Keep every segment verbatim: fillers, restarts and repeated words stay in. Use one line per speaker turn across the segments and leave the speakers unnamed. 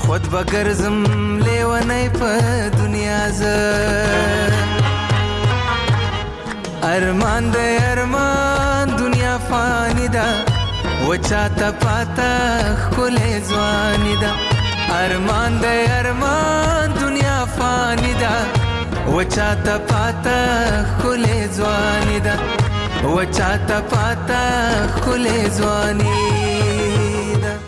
خود بگرزم لیوانی په دنیا زه ارمان د ارمان دنیا فانی ده و چاته پاته ښکلې ځواني ده ارمان د ارمان دنیا فانی ده و چاته پاته ښکلې ځواني ده و چاته پاته ښکلې ځواني ده.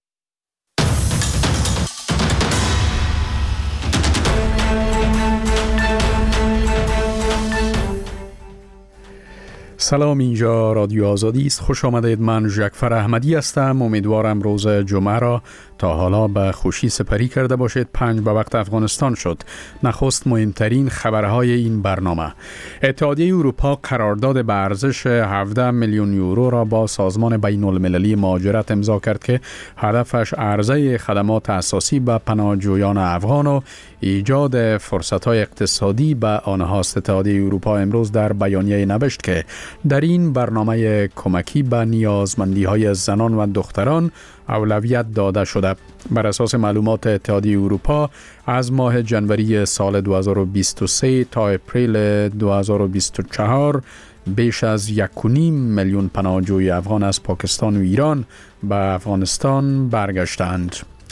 سلام، اینجا رادیو آزادی است. خوش آمدید. من ژکفر احمدی هستم. امیدوارم روز جمعه را تا حالا به خوشی سپری کرده باشید. پنج به وقت افغانستان شد. نخست مهمترین خبرهای این برنامه: اتحادیه اروپا قرارداد به ارزش هفده میلیون یورو را با سازمان بین المللی مهاجرت امضا کرد که هدفش عرضه خدمات اساسی به پناهجویان افغان و ایجاد فرصت‌های اقتصادی به آنهاست. اتحادیه اروپا امروز در بیانیه نوشت که در این برنامه کمکی به نیازمندی‌های زنان و دختران اولویت داده شده. بر اساس معلومات اتحادیه اروپا از ماه جنوری سال دو هزار و بیست و سه تا اپریل دو هزار و بیست و چهار بیش از یک و نیم میلیون پناهجوی افغان از پاکستان و ایران به افغانستان برگشتند.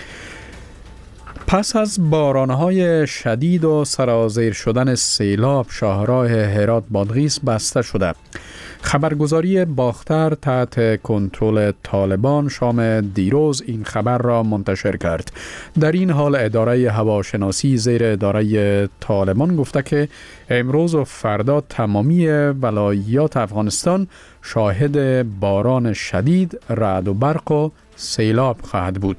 پس از بارانهای شدید و سرازیر شدن سیلاب، شاهراه هرات بادغیس بسته شده. خبرگزاری باختر تحت کنترل طالبان شام دیروز این خبر را منتشر کرد. در این حال اداره هواشناسی زیر اداره طالبان گفته که امروز و فردا تمامی ولایات افغانستان شاهد باران شدید، رعد و برق و سیلاب خواهد بود.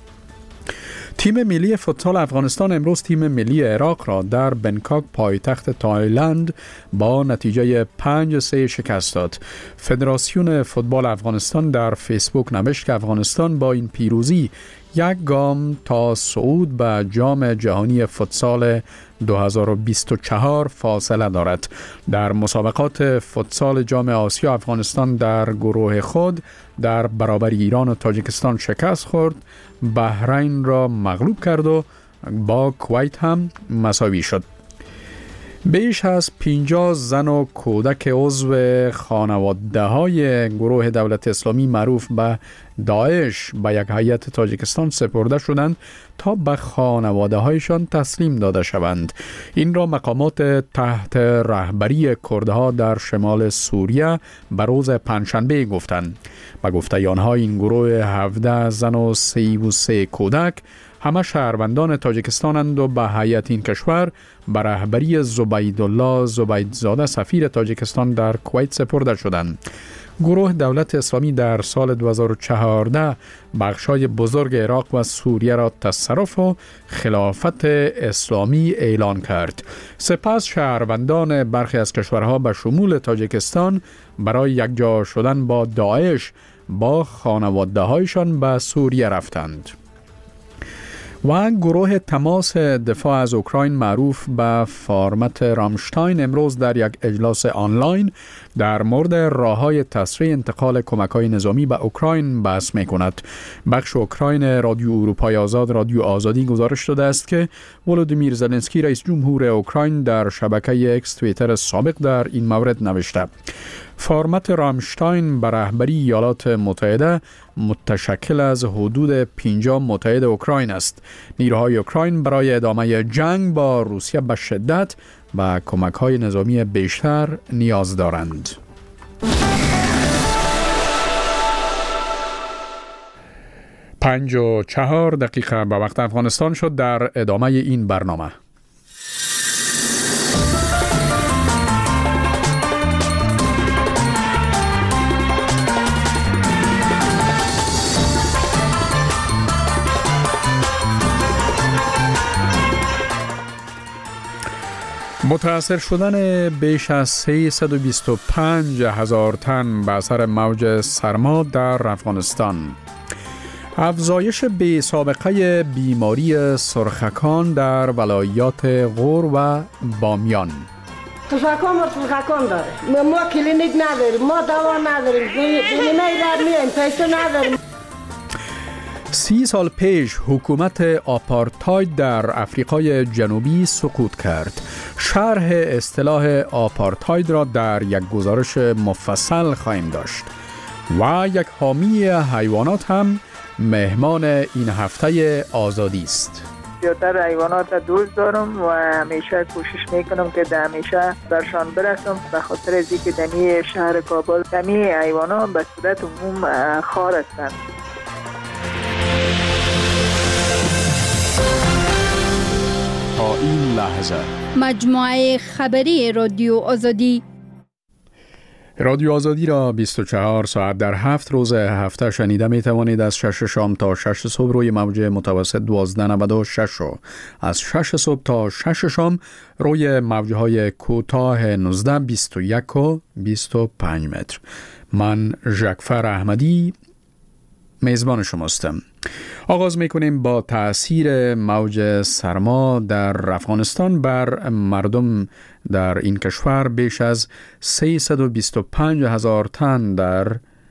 تیم ملی فوتسال افغانستان امروز تیم ملی عراق را در بنکاک پایتخت تایلند با نتیجه پنج سه شکست داد. فدراسیون فوتبال افغانستان در فیسبوک نوشت که افغانستان با این پیروزی یک گام تا صعود به جام جهانی فوتسال دو هزار و بیست و چهار فاصله دارد. در مسابقات فوتسال جام آسیا افغانستان در گروه خود در برابر ایران و تاجیکستان شکست خورد، بحرین را مغلوب کرد و با کویت هم مساوی شد. بیش از پنجاه زن و کودک عضو خانواده های گروه دولت اسلامی معروف به داعش به یک هیئت تاجیکستان سپرده شدند تا به خانواده هایشان تسلیم داده شوند. این را مقامات تحت رهبری کردها در شمال سوریه به روز پنجشنبه گفتند. به گفته آنها این گروه هفده زن و سی و سه کودک همه شهروندان تاجیکستانند و به هیئت این کشور به رهبری زبیدالله زبیدزاده سفیر تاجیکستان در کویت سپرده شدند. گروه دولت اسلامی در سال دو هزار و چهارده بخشای بزرگ عراق و سوریه را تصرف و خلافت اسلامی اعلان کرد. سپس شهروندان برخی از کشورها به شمول تاجیکستان برای یکجا شدن با داعش با خانواده هایشان به سوریه رفتند. و گروه تماس دفاع از اوکراین معروف به فرمت رامشتاین امروز در یک اجلاس آنلاین در مورد راه‌های تسریع انتقال کمک‌های نظامی به اوکراین بحث می‌کند. بخش اوکراین رادیو اروپای آزاد رادیو آزادی گزارش داده است که ولودیمیر زلنسکی رئیس جمهور اوکراین در شبکه اکس توییتر سابق در این مورد نوشته: فرمت رامشتاین به رهبری ایالات متحده متشکل از حدود پنجاه متحد اوکراین است. نیروهای اوکراین برای ادامه جنگ با روسیه به شدت و کمک‌های نظامی بیشتر نیاز دارند. پنج و چهار دقیقه به وقت افغانستان شد. در ادامه این برنامه متأثر شدن بیش از سیصد و بیست و پنج هزار تن به اثر موج سرما در افغانستان. افزایش بی سابقه بیماری سرخکان در ولایات غور و بامیان.
تشکان و تشکان داره. ما کلینیک نداریم، ما دوا نداریم، بیمه در میایم، پیسه نداریم.
سی سال پیش حکومت آپارتاید در آفریقای جنوبی سقوط کرد. شرح اصطلاح آپارتاید را در یک گزارش مفصل خواهیم داشت و یک حامی حیوانات هم مهمان این هفته آزادی است.
زیادتر حیوانات را دوست دارم و همیشه کوشش میکنم که در همیشه برشان برسم، به خاطر از اینکه دمی شهر کابل دمی حیوانات به صورت عموم خار هستند.
تا این لحظه
مجموعه خبری رادیو آزادی
رادیو آزادی را بیست و چهار ساعت در هفت روز هفته شنیده می توانید. از شش شام تا شش صبح روی موج متوسط دوازده نود و شش و از شش صبح تا شش شام روی موجه های کوتاه نوزده بیست و یک و بیست و پنج متر. من ژکفر احمدی میزبان شماستم. آغاز میکنیم با تأثیر موج سرما در افغانستان بر مردم در این کشور. بیش از سیصد و بیست و پنج هزار تن در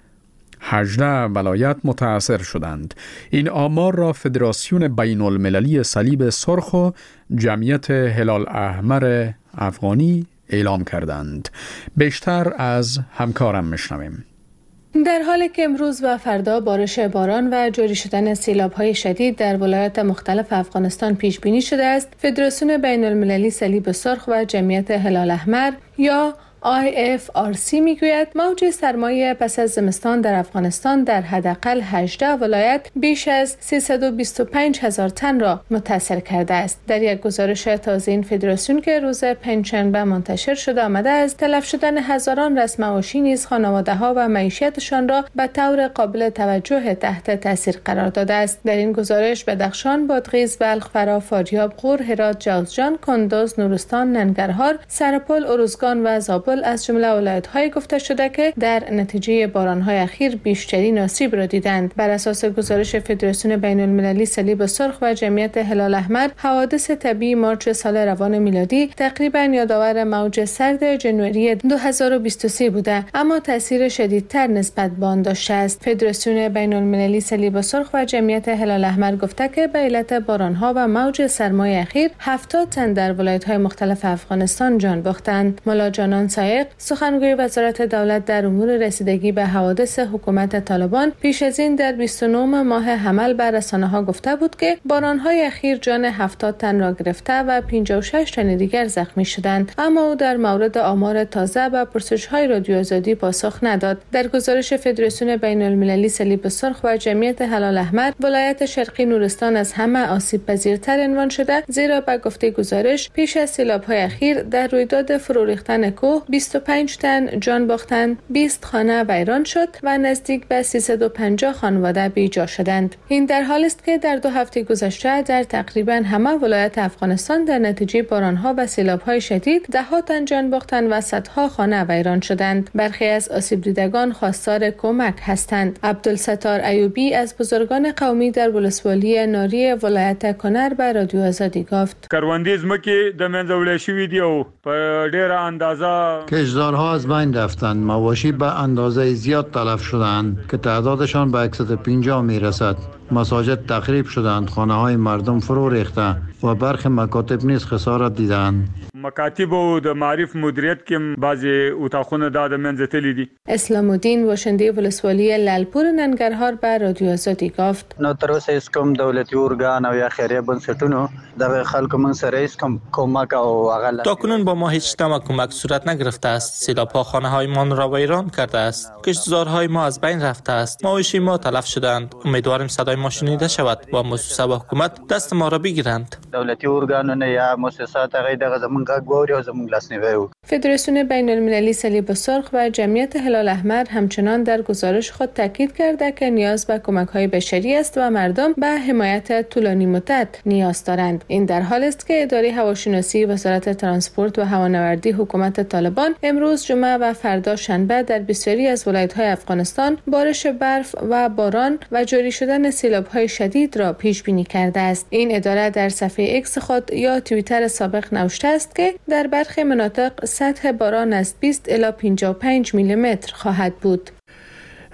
هجده ولایت متاثر شدند. این آمار را فدراسیون بین المللی صلیب سرخ و جمعیت هلال احمر افغانی اعلام کردند. بیشتر از همکارم میشنویم.
در حالی که امروز و فردا بارش باران و جاری شدن سیلاب‌های شدید در ولایات مختلف افغانستان پیش بینی شده است، فدراسیون بین المللی صلیب سرخ و جمعیت هلال احمر یا آی اف آر سی میگوید موج سرمایه پس از زمستان در افغانستان در حداقل هجده ولایت بیش از سیصد و بیست و پنج هزار تن را متاثر کرده است. در یک گزارش تازه این فدراسیون که روز پنجشنبه منتشر شده آمده است، تلف شدن هزاران رسم معاشی نیز خانواده‌ها و معیشتشان را به طور قابل توجه تحت تاثیر قرار داده است. در این گزارش بدخشان، بادغیس، بلخ، فرا، فاریاب، غور، هرات، جوزجان، کندوز، نورستان، ننگرهار، سرپل، ارزگان و زابل از جمله ولایت‌های گفته شده که در نتیجه باران‌های اخیر بیشترین آسیب را دیدند. بر اساس گزارش فدراسیون بین المللی صلیب سرخ و جمعیت هلال احمر، حوادث طبیعی مارچ سال روان میلادی تقریباً یادآور موج سرد ژانویه دو هزار و بیست و سه بوده، اما تاثیر شدیدتر نسبت به آن داشته است. فدراسیون بین المللی صلیب سرخ و جمعیت هلال احمر گفته که به علت باران‌ها و موج سرمای اخیر هفتاد تن در ولایت‌های مختلف افغانستان جان باختند. مولا جانان سایق، سخنگوی وزارت دولت در امور رسیدگی به حوادث حکومت طالبان، پیش از این در بیست و نه ماه حمل بر رسانه‌ها گفته بود که باران‌های اخیر جان هفتاد تن را گرفته و پنجاه و شش تن دیگر زخمی شدند، اما او در مورد آمار تازه به پرسش‌های رادیو آزادی پاسخ نداد. در گزارش فدراسیون بین المللی صلیب سرخ و جمعیت هلال احمر، ولایت شرقی نورستان از همه آسیب پذیرتر عنوان شده، زیرا به گفته گزارش پیش از سیلاب‌های اخیر در رویداد فرو ریختن کوه بیست و پنج تن جان باختند، بیست خانه ویران شد و نزدیک به سیصد و پنجاه خانواده بیجا شدند. این در حالی است که در دو هفته گذشته در تقریبا همه ولایت افغانستان در نتیجه باران‌ها و سیلاب‌های شدید ده ها تن جان باختند و صدها خانه ویران شدند. برخی از آسیب دیدگان خواستار کمک هستند. عبدالستار ایوبی از بزرگان قومی در ولسوالی ناری ولایت کنر به رادیو آزادی گفت:
کروندې ځمکې د منځه وړل شوي دي او په ډېره اندازه
کشتزارها از بین رفتند. مواشی به اندازه زیاد تلف شدند که تعدادشان به صد و پنجاه میرسد. مساجد تخریب شدند، خانه های مردم فرو ریخته و برخی مکاتب نیز خسارت دیدند.
مکاتب او د معرف مدیریت کې بعضی اتاقونه د منځه تللی دي.
اسلام الدین واشنده ولسوالی لالپور ننگرهار به رادیو آزادی گفت:
نو تر اوسه هیڅ کوم دولتي ارګان او یا خیریه بنسټونو د خلکو من سره هیڅ کوم کمک او هغه
تاکنون با ما هیچ نوع کمک صورت نگرفته است. سیلاب‌ها خانه‌هایمان را ویران کرده است. کشتزارهای ما از بین رفته است. مواشی ما تلف شدند. امیدواریم صدای ما شنیده شود و مؤسسه و حکومت دست ما را بگیرند.
دولتي ارګانونه یا مؤسسات هغه دغه زمونږ غوړي او زمونږ لاسنیوي وکړي.
فدراسیون بین المللی صلیب سرخ و جمعیت هلال احمر همچنان در گزارش خود تاکید کرده که نیاز به کمک‌های بشری است و مردم به حمایت طولانی مدت نیاز دارند. این در حالی است که اداره هواشناسی وزارت ترانسپورت و هوانوردی حکومت طالبان امروز جمعه و فردا شنبه در بسیاری از ولایت‌های افغانستان بارش برف و باران و جاری شدن سیلاب‌های شدید را پیش بینی کرده است. این اداره در صفحه ایکس خود یا توییتر سابق نوشته است که در برخی مناطق سطح باران از بیست الی پنجاه و پنج میلی متر خواهد بود.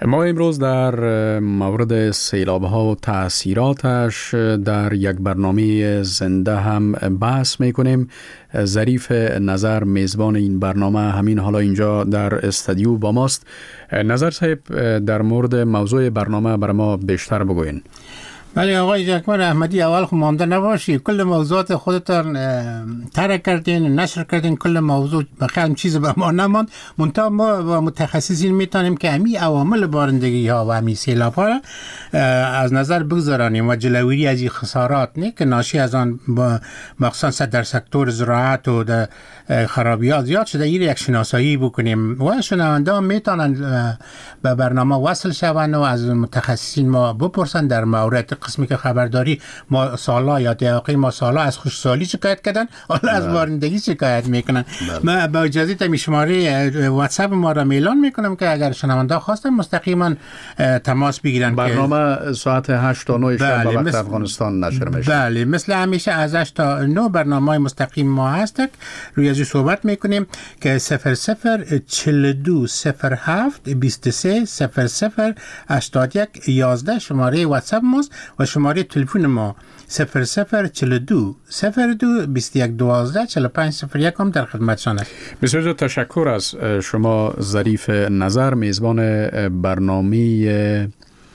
ما امروز در مورد سیلاب ها و تأثیراتش در یک برنامه زنده هم بحث میکنیم. ظریف نظر میزبان این برنامه همین حالا اینجا در استودیو با ماست. نظر صاحب، در مورد موضوع برنامه برای ما بیشتر بگوین.
بله آقای جکمر احمدی، اول خود مانده نباشی، کل موضوعات خودتان ترک کردین، نشر کردین، کل موضوع بخیالم چیز به ما نماند. منتها ما با متخصصین میتونیم که همی عوامل بارندگی ها و همی سیلاب ها از نظر بگذارانیم و جلوگیری از این خسارات نه که ناشی از آن مخصوصا در سکتور زراعت و در خرابیات زیاد شده این یک شناسایی بکنیم و شنونده هم میتونن به برنامه وصل شوند و از متخصصین ما بپرسن در مورد قسمی که خبرداری ما سالا یا دقیقی ما سالا از خوشسالی شکایت کردن، حالا از بارندگی شکایت میکنن. ما با اجازه تمی شماره واتساپ ما را اعلان میکنم که اگر شنونده خواستن مستقیما تماس بگیرن.
برنامه ساعت هشت تا نه شب به وقت افغانستان نشر میشه.
بله، مثل همیشه از هشت تا نه برنامه مستقیم ما هست، روی ازی صحبت میکنیم که صفر صفر چهل و دو صفر هفت بیست و سه صفر صفر هشتاد و یک یازده شماره واتساپ ماست و شماره تلفن ما صفر صفر چهل و دو صفر دو بیست و یک دوازده چهل و پنج صفر یک هم در خدمتشان است.
بسیار تشکر از شما ظریف نظر، میزبان برنامه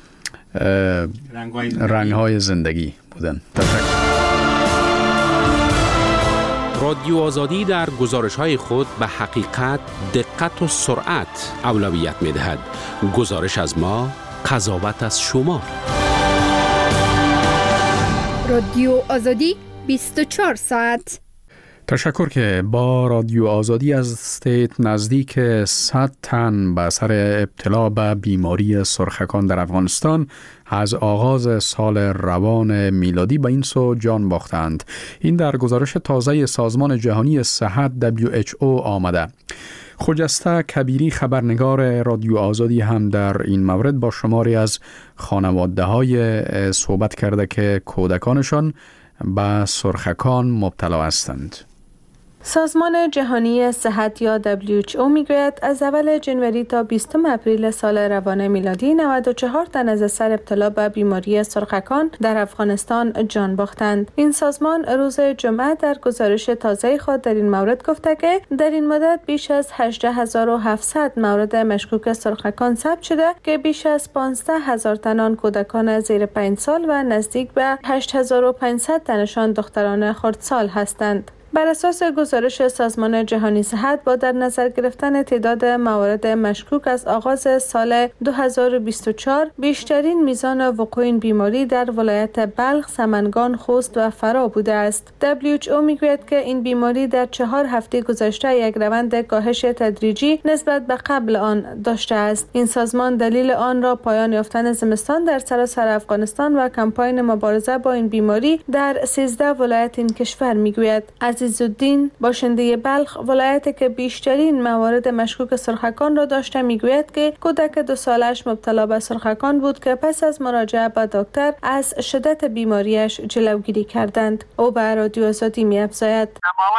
رنگ‌های زندگی بودن. تشکر.
رادیو آزادی در گزارش‌های خود به حقیقت، دقت و سرعت اولویت می‌دهد. گزارش از ما، قضاوت از شما.
رادیو آزادی بیست و چهار ساعت.
تشکر که با رادیو آزادی از استیت نزدیک صد تن به اثر ابتلا به بیماری سرخکان در افغانستان از آغاز سال روان میلادی به این سو جان باختند. این در گزارش تازه سازمان جهانی صحت دبلیو اچ او آمده. خجسته کبیری خبرنگار رادیو آزادی هم در این مورد با شماری از خانواده های صحبت کرده که کودکانشان به سرخکان مبتلا هستند.
سازمان جهانی صحت یا دبلیو اچ او میگوید از اول جنوری تا بیستم اپریل سال روان میلادی نود و چهار تن از اثر ابتلا به بیماری سرخکان در افغانستان جان باختند. این سازمان روز جمعه در گزارش تازه خود در این مورد گفته که در این مدت بیش از هجده هزار و هفتصد مورد مشکوک سرخکان ثبت شده که بیش از پانزده هزار تن کودکان زیر پنج سال و نزدیک به هشت هزار و پانصد تنشان دختران خردسال هستند. بر اساس گزارش سازمان جهانی صحت با در نظر گرفتن تعداد موارد مشکوک از آغاز سال دو هزار و بیست و چهار بیشترین میزان وقوع این بیماری در ولایت بلخ، سمنگان، خوست و فرا بوده است. دبلیو اچ او میگوید که این بیماری در چهار هفته گذشته یک روند کاهش تدریجی نسبت به قبل آن داشته است. این سازمان دلیل آن را پایان یافتن زمستان در سراسر افغانستان و کمپاین مبارزه با این بیماری در سیزده ولایت این کشور میگوید. عزیزالدین باشنده بلخ، ولایتی که بیشترین موارد مشکوک سرخکان را داشته، میگوید که کودک دو سالش مبتلا به سرخکان بود که پس از مراجعه به دکتر از شدت بیماریش جلوگیری کردند. او به رادیو آزادی می‌افزاید: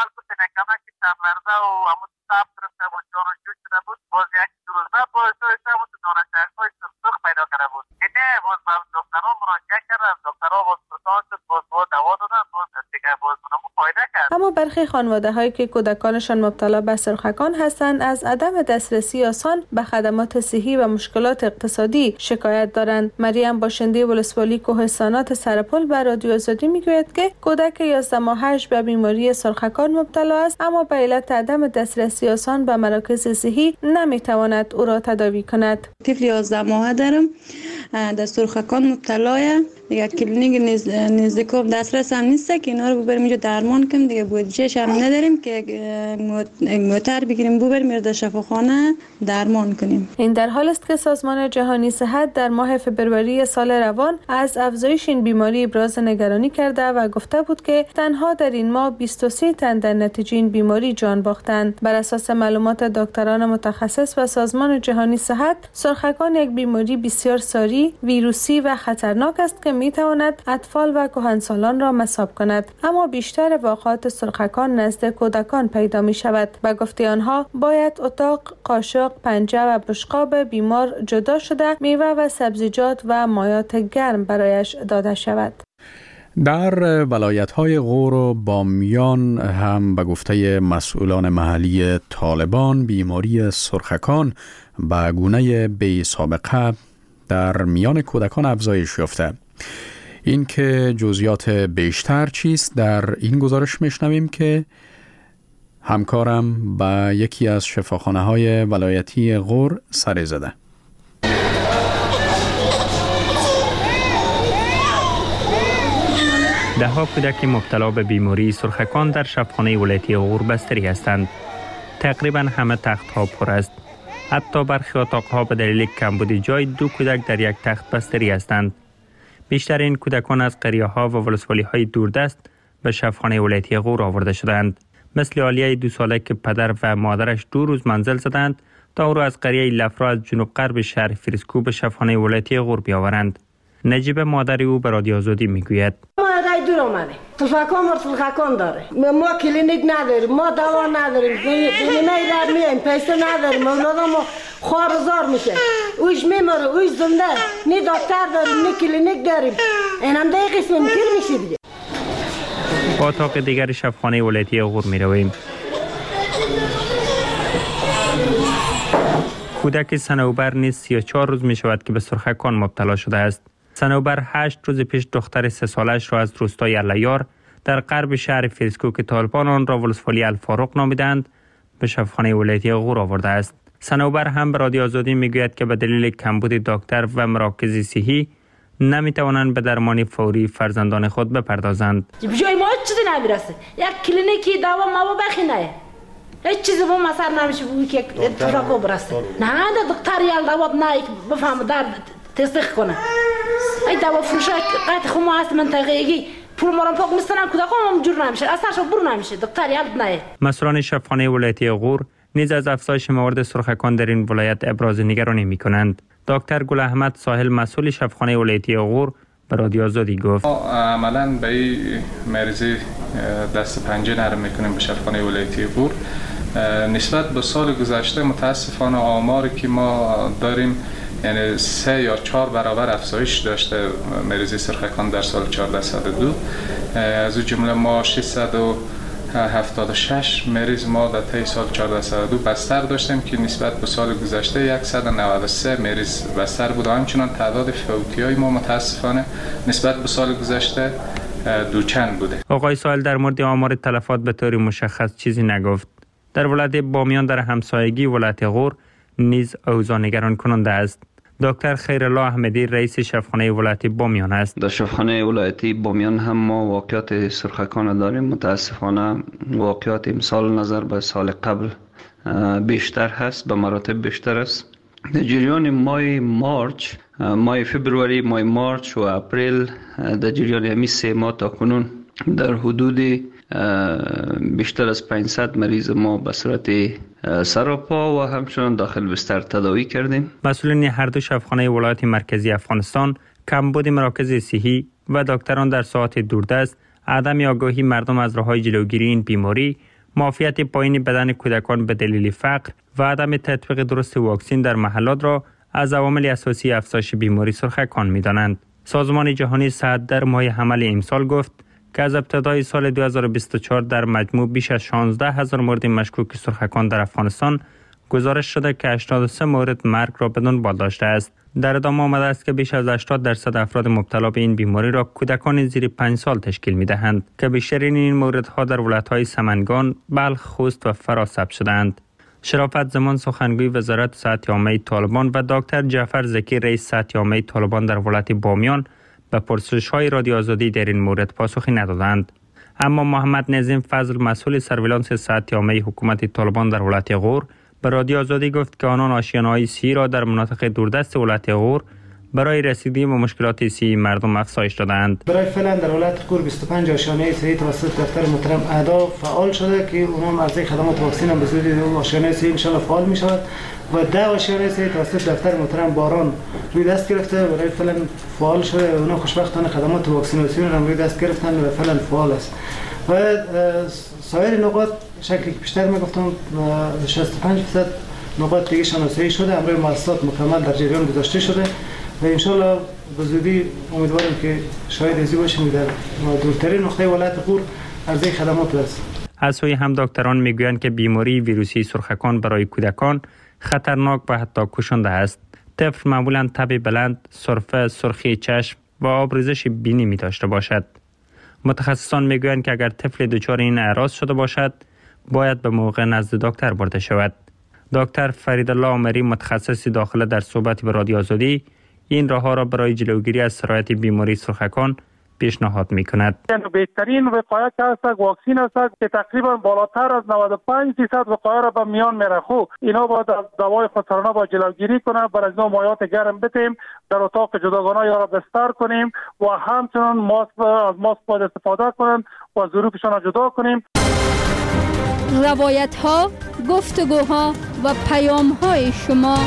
باز یک روزه باعث شده بود دانشجوهای سرخ پیدا کرده بود. اینه باز به دکترها مراجعه کردن، دکترها باز پرسان شد، باز باز دوا دادن، باز دیگه باز اونمو فایده کرد.
اما برخی خانواده هایی که کودکانشان مبتلا به سرخکان هستند از عدم دسترسی آسان به خدمات صحی و مشکلات اقتصادی شکایت دارند. مریم باشنده ولسوالی کوهستانات سرپل به رادیو آزادی میگوید که کودک یازده ماهش به بیماری سرخکان مبتلا است، اما به علت عدم دسترسی آسان به مراکز صحی نمیتواند او را تداوی کند.
طفل یازده ماهه دارم، در سرخکان مبتلایه. دیگه کلینیک نزدیکم دسترس هم نیست که اینا رو ببریم اینجا درمان کنیم. دیگه بودجهش هم نداریم که موتر بگیریم ببریم در شفاخانه درمان کنیم.
این در حال است که سازمان جهانی صحت در ماه فبروری سال روان از افزایش این بیماری ابراز نگرانی کرده و گفته بود که تنها در این ماه بیست و سه تن در نتیجه این بیماری جان باختند. بر اساس معلومات دکتران متخصص و سازمان جهانی صحت، سرخکان یک بیماری بسیار ساری ای ویروسی و خطرناک است که میتواند اطفال و کهنسالان را مصاب کند، اما بیشتر واقعات سرخکان نزد کودکان پیدا می شود. به گفته آنها باید اتاق، قاشق، پنجه و بشقاب بیمار جدا شده میوه و سبزیجات و مایات گرم برایش داده شود.
در ولایت‌های غور و بامیان هم به گفته مسئولان محلی طالبان بیماری سرخکان به گونه بی سابقه در میان کودکان افزایش یافته. این که جزئیات بیشتر چیست در این گزارش میشنویم که همکارم به یکی از شفاخانه‌های ولایتی غور سر زده.
ده ها کودک مبتلا به بیماری سرخکان در شفاخانه ولایتی غور بستری هستند. تقریبا همه تخت ها پر است. حتی برخی اتاق ها به دلیل کمبود جای دو کودک در یک تخت بستری هستند. بیشتر این کودکان از قریه ها و ولسوالی های دوردست به شفاخانه ولایتی غور آورده شدند. مثل عالیه دو ساله که پدر و مادرش دو روز منزل زدند تا او را از قریه لفرا از جنوب غرب شهر فریسکو به شفاخانه ولایتی غور بیاورند. نجیب مادر او به رادیو آزادی میگوید:
ما رای دور آمده سرخکان و سرخکان داره، ما کلینیک نداریم، ما دوا نداریم، بیمه را میایم، پیسه نداریم، اولادم خوارزار میشه، اوش میماره، اوش زنده، نی دکتر داریم، نی کلینیک داریم. این هم دیگه قسم کل میشه دیگه.
با اتاق دیگر شفاخانه ولایتی غور می رویم. کودک صنوبر نیز سی و چهار روز می شود که به سرخکان مبتلا شده است. صنوبر هشت روز پیش دختر سه سالش را از روستای الیار در غرب شهر فریسکو که طالبان آن را ولسوالی الفاروق نامیدند به شفاخانه ولایتی غور آورده است. صنوبر هم به رادیو آزادی می گوید که به دلیل کمبود دکتر و مراکز صحی نمی توانند به درمان فوری فرزندان خود بپردازند.
جای ما چیزی نمیرسه. یک کلینیکی دوا ما بخینه. هیچ چیزی با ما سر نمیشه که اتفاق برسه. نه دکتر یال دوا نه بفهم درد تصدیق کنه. ای دوا فروش قطع خو ما هست منطقه‌ای پول ما را پاک می‌سنن کودکان جور نمیشه. اثرش برو نمیشه. دکتر یال نه. مسئولان
شفاخانه ولایتی غور نیز از افزایش موارد سرخکان در این ولایت ابراز نگرانی می‌کنند. دکتر گل احمد ساحل مسئول شفاخانه ولایتی غور به رادیو آزادی گفت:
عملاً به این مریضی دست پنجه نرم میکنیم به شفاخانه ولایتی غور. نسبت به سال گذشته متاسفانه آماری که ما داریم یعنی سه یا چهار برابر افزایش داشته مریضی سرخکان در سال چهارده صد و دو. از اون جمله ما ششصد و هفتاد و شش مریض ما در طی سال چهارده صد و دو بستر داشتیم که نسبت به سال گذشته صد و نود و سه مریض بستر بود. همچنان تعداد فوتی‌های ما متاسفانه نسبت به سال گذشته دوچند بوده.
آقای ساحل در مورد آمار تلفات به طور مشخص چیزی نگفت. در ولایت بامیان در همسایگی ولایت غور نیز اوضاع نگران کننده است. دکتر خیرالله احمدی رئیس شفاخانه ولایتی بامیان است.
در شفاخانه ولایتی بامیان هم ما واقعات سرخکان داریم. متاسفانه واقعات امسال نظر به سال قبل بیشتر هست، به مراتب بیشتر است. در جریان ماه مارچ، ماه فبروری، ماه مارچ و اپریل، در جریان همین سه ماه تا کنون در حدود بیشتر از پانصد مریض ما به صورت سراپا و همچنان داخل بستر تداوی کردیم.
مسئولین هر دو شفاخانه ولایت مرکزی افغانستان کمبود مراکز صحی و دکتران در ساعات دوردست، عدم آگاهی مردم از راه‌های جلوگیری این بیماری، معافیت پایین بدن کودکان به دلیل فقر و عدم تطبیق درست واکسن در محلات را از عوامل اساسی افزایش بیماری سرخکان می‌دانند. سازمان جهانی صحت در ماه حمل امسال گفت که از ابتدای سال دو هزار و بیست و چهار در مجموع بیش از شانزده هزار مورد مشکوک سرخکان در افغانستان گزارش شده که هشتاد و سه مورد مرگ را به دنبال داشته است. در ادامه آمده است که بیش از هشتاد درصد افراد مبتلا به این بیماری را کودکان زیر پنج سال تشکیل می‌دهند که بیشترین این موردها در ولایت‌های سمنگان، بلخ، خوست و فرا ثبت شده‌اند. شرافت زمان سخنگوی وزارت صحت عامه طالبان و دکتر جعفر زکی رئیس صحت عامه طالبان در ولایت بامیان به پرسش‌های رادیو آزادی در این مورد پاسخی ندادند. اما محمد نظیم فضل مسئول سرویلانس صحت عامه حکومت طالبان در ولایت غور به رادیو آزادی گفت که آنان آشیانه‌های صحی را در مناطق دوردست ولایت غور برای رسیدگی به مشکلات صحی مردم افزایش دادند.
برای فعلا در ولایت غور بیست و پنج آشیانه صحی توسط دفتر محترم اعضا فعال شده که اونم از خدمات واکسن هم به صورت آشیانه صحی ان شاء الله فعال می شود و ده آشیانه صحی توسط دفتر محترم باران روی دست گرفته برای فعلا فعال شده. اونا خوشبختانه خدمات واکسیناسیون هم روی دست گرفتن و فعلا فعال است و سایر نقاط شکلی که بیشتر میگفتم شصت و پنج درصد نقاط دیگه شناسایی شده، امروز مؤسسات مکمل در جریان گذاشته شده و ان شاء الله به زودی امیدوارم که شاید ازی باشیم در دورترین نقطه ولایت غور عرضه خدمات برسیم.
از سوی هم دکتران میگویند که بیماری ویروسی سرخکان برای کودکان خطرناک و حتی کشنده است. طفل معمولا تب بلند، سرفه، سرخی چشم و آبریزش بینی می داشته باشد. متخصصان میگویند که اگر طفل دچار این اعراض شده باشد باید به موقع نزد دکتر برده شود. دکتر فریدالله عمری متخصص داخله در صحبت به رادیو آزادی این راه ها را برای جلوگیری از سرایت بیماری سرخکان پیشنهاد می‌کند.
بهترین وقایت است واکسن است که تقریبا بالاتر از نود و پنج درصد وقایه را به میان می‌رخو. اینا باید از دوای خودسرانه با جلوگیری کنه، بر از نوع مایعات گرم بتیم، در اتاق جداگانه یا را بستر کنیم و همچنان ماسک از ماسک باید استفاده کنیم و ظروفشان را جدا کنیم.
روایت ها، گفتگوها و پیام های شما.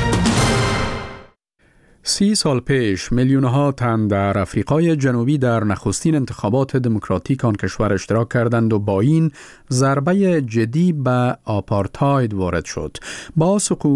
سی سال پیش میلیون‌ها تن در افریقای جنوبی در نخستین انتخابات دموکراتیک آن کشور اشتراک کردند و با این ضربه جدی به آپارتاید وارد شد. با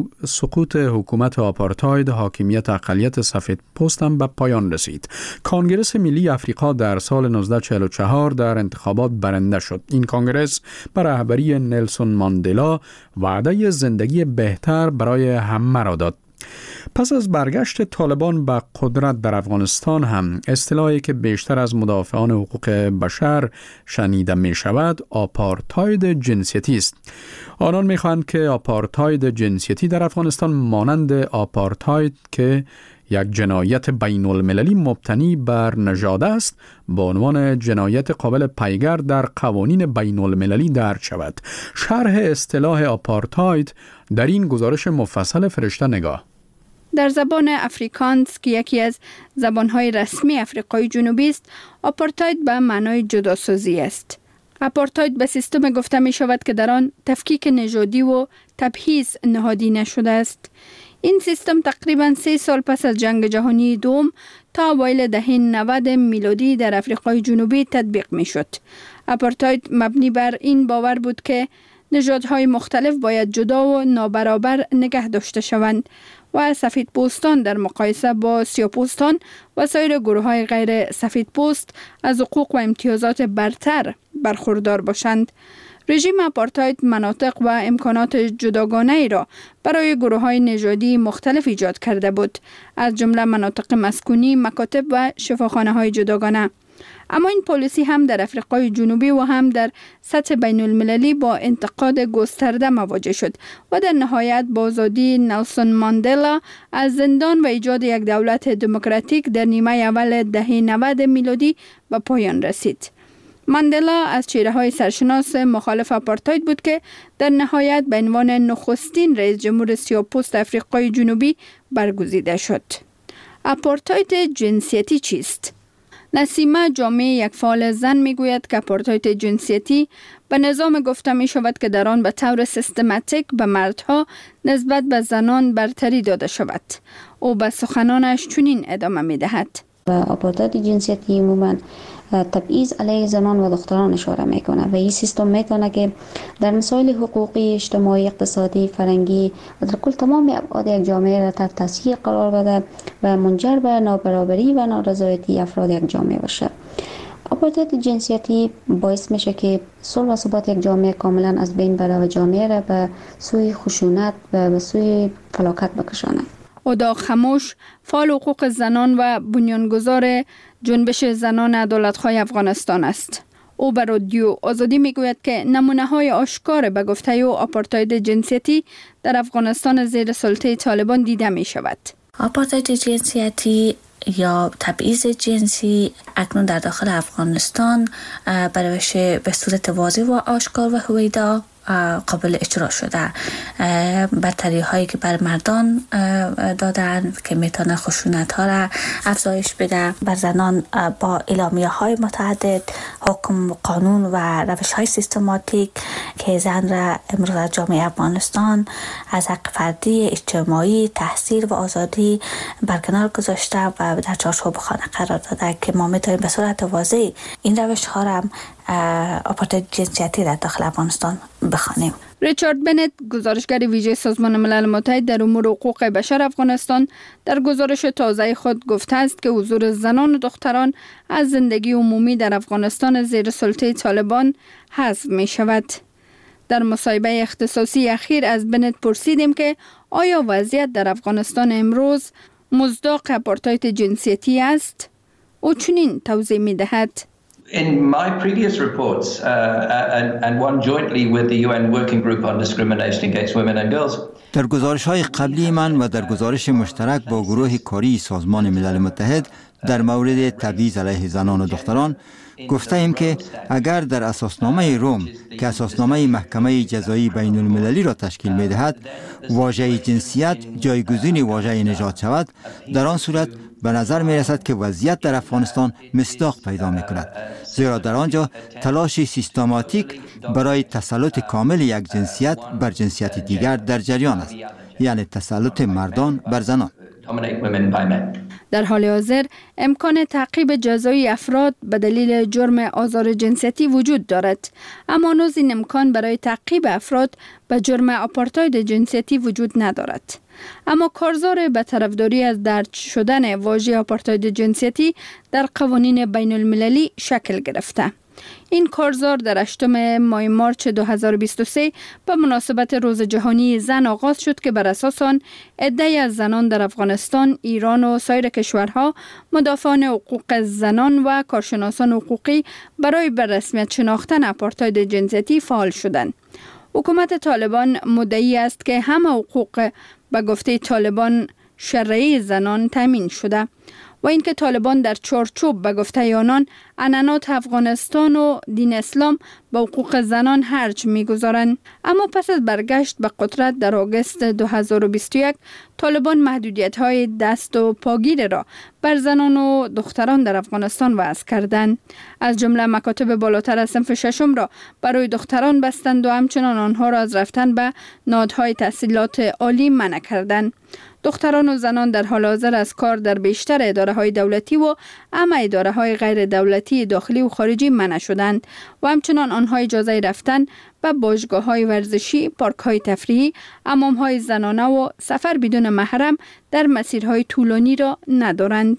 سقوط حکومت آپارتاید حاکمیت اقلیت سفید پوست هم به پایان رسید. کنگره ملی افریقا در سال نوزده چهل و چهار در انتخابات برنده شد. این کنگره به رهبری نلسون ماندلا وعده زندگی بهتر برای همه را داد. پس از برگشت طالبان به قدرت در افغانستان هم اصطلاحی که بیشتر از مدافعان حقوق بشر شنیده می شود آپارتاید جنسیتی است. آنان می خواهند که آپارتاید جنسیتی در افغانستان مانند آپارتاید که یک جنایت بین المللی مبتنی بر نژاد است با عنوان جنایت قابل پیگر در قوانین بین المللی درج شود. شرح اصطلاح آپارتاید در این گزارش مفصل فرشته نگاه.
در زبان افریکانس که یکی از زبانهای رسمی افریقای جنوبی است، آپارتاید به معنای جداسازی است. آپارتاید به سیستم گفته می شود که در آن تفکیک نژادی و تبعیض نهادی نشده است. این سیستم تقریباً سه سال پس از جنگ جهانی دوم تا اوایل دهه نود میلادی در افریقای جنوبی تطبیق می شد. آپارتاید مبنی بر این باور بود که نژادهای مختلف باید جدا و نابرابر نگه داشته شوند و سفید پوستان در مقایسه با سیاه پوستان و سایر گروه های غیر سفید پوست از حقوق و امتیازات برتر برخوردار باشند. رژیم آپارتاید مناطق و امکانات جداگانه ای را برای گروه های نژادی مختلف ایجاد کرده بود، از جمله مناطق مسکونی، مکاتب و شفاخانه های جداگانه. اما این پالیسی هم در افریقای جنوبی و هم در سطح بین المللی با انتقاد گسترده مواجه شد و در نهایت با آزادی نلسون ماندلا از زندان و ایجاد یک دولت دموکراتیک در نیمه اول دهه نود میلادی به پایان رسید. ماندلا از چهره‌های سرشناس مخالف آپارتاید بود که در نهایت به عنوان نخستین رئیس جمهور سیاه‌پوست افریقای جنوبی برگزیده شد. آپارتاید جنسیتی چیست؟ نسیمه جامعه یک فعال زن میگوید که آپارتاید جنسیتی به نظام گفته می شود که در آن به طور سیستماتیک به مردها نسبت به زنان برتری داده شود. او به سخنانش چنین ادامه می دهد.
آپارتاید جنسیتی عموما تبعیض علیه زنان و دختران اشاره میکنه و این سیستم میتونه که در مسائل حقوقی، اجتماعی، اقتصادی، فرهنگی و در کل تمام ابعاد یک جامعه را تحت تاثیر قرار بده و منجر به نابرابری و نارضایتی افراد یک جامعه باشه. آپارتاید جنسیتی باعث میشه که صلح و ثبات یک جامعه کاملا از بین بره و جامعه را به سوی خشونت و به سوی فلاکت بکشانه.
اودا خموش، فعال حقوق زنان و بنیانگذار جنبش زنان عدالت‌خواه افغانستان است. او به رادیو آزادی میگوید که نمونه‌های آشکار به گفته او آپارتاید جنسیتی در افغانستان زیر سلطه طالبان دیده می شود.
آپارتاید جنسیتی یا تبعیض جنسی اکنون در داخل افغانستان به روش به صورت واضح و آشکار و هویدا قابل اجرا شده. برتری هایی که بر مردان دادن که میتونه خشونت ها را افزایش بده، بر زنان با اعلامیه های متعدد، حکم قانون و روش های سیستماتیک که زن را امروز از جامعه افغانستان از حق فردی، اجتماعی، تحصیل و آزادی برکنار گذاشته و در چارچوب خانه قرار داده که ما میتونیم به صورت واضح این روش ها را آپارتاید جنسیتی در داخل افغانستان بخوانیم.
ریچارد بنت، گزارشگر ویژه سازمان ملل متحد در امور حقوق بشر افغانستان، در گزارش تازه خود گفته است که حضور زنان و دختران از زندگی عمومی در افغانستان زیر سلطه طالبان حذف می شود. در مصاحبه اختصاصی اخیر از بنت پرسیدیم که آیا وضعیت در افغانستان امروز مصداق آپارتاید جنسیتی است؟ او چنین توضیح می دهد.
In my previous reports uh, and, and one jointly with the U N Working Group on Discrimination Against Women and Girls.
در گزارش‌های قبلی من و در گزارش مشترک با گروه کاری سازمان ملل متحد در مورد تبعیض علیه زنان و دختران گفته ایم که اگر در اساسنامه روم که اساسنامه محکمه جزایی بین المللی را تشکیل می دهد واژه جنسیت جایگزین واژه نژاد شود، در آن صورت به نظر می رسد که وضعیت در افغانستان مصداق پیدا می کند، زیرا در آنجا تلاش سیستماتیک برای تسلط کامل یک جنسیت بر جنسیت دیگر در جریان است، یعنی تسلط مردان بر زنان.
در حال حاضر امکان تعقیب جزایی افراد به دلیل جرم آزار جنسیتی وجود دارد، اما هنوز این امکان برای تعقیب افراد به جرم آپارتاید جنسیتی وجود ندارد. اما کارزار به طرفداری از درج شدن واژه آپارتاید جنسیتی در قوانین بین المللی شکل گرفته. این کارزار در هشتم ماه مارچ دو هزار و بیست و سه به مناسبت روز جهانی زن آغاز شد که بر اساس آن عده‌ای از زنان در افغانستان، ایران و سایر کشورها مدافعان حقوق زنان و کارشناسان حقوقی برای به رسمیت شناختن آپارتاید جنسیتی فعال شدند. حکومت طالبان مدعی است که همه حقوق به گفته طالبان شرعی زنان تامین شده و اینکه طالبان در چارچوب به گفته آنان عنعنات افغانستان و دین اسلام به حقوق زنان هرج می‌گذارند. اما پس از برگشت به قدرت در آگوست دو هزار و بیست و یک طالبان محدودیت‌های دست و پاگیر را بر زنان و دختران در افغانستان وضع کردند. از جمله مکاتب بالاتر از صنف ششم را برای دختران بستند و همچنان آنها را از رفتن به نهادهای تحصیلات عالی منع کردند. دختران و زنان در حال حاضر از کار در بیشتر اداره‌های دولتی و اما اداره‌های غیر دولتی داخلی و خارجی منع شدند و همچنان آنها اجازه رفتن به باشگاه‌های ورزشی، پارک‌های تفریحی، حمام‌های زنانه و سفر بدون محرم در مسیرهای طولانی را ندارند.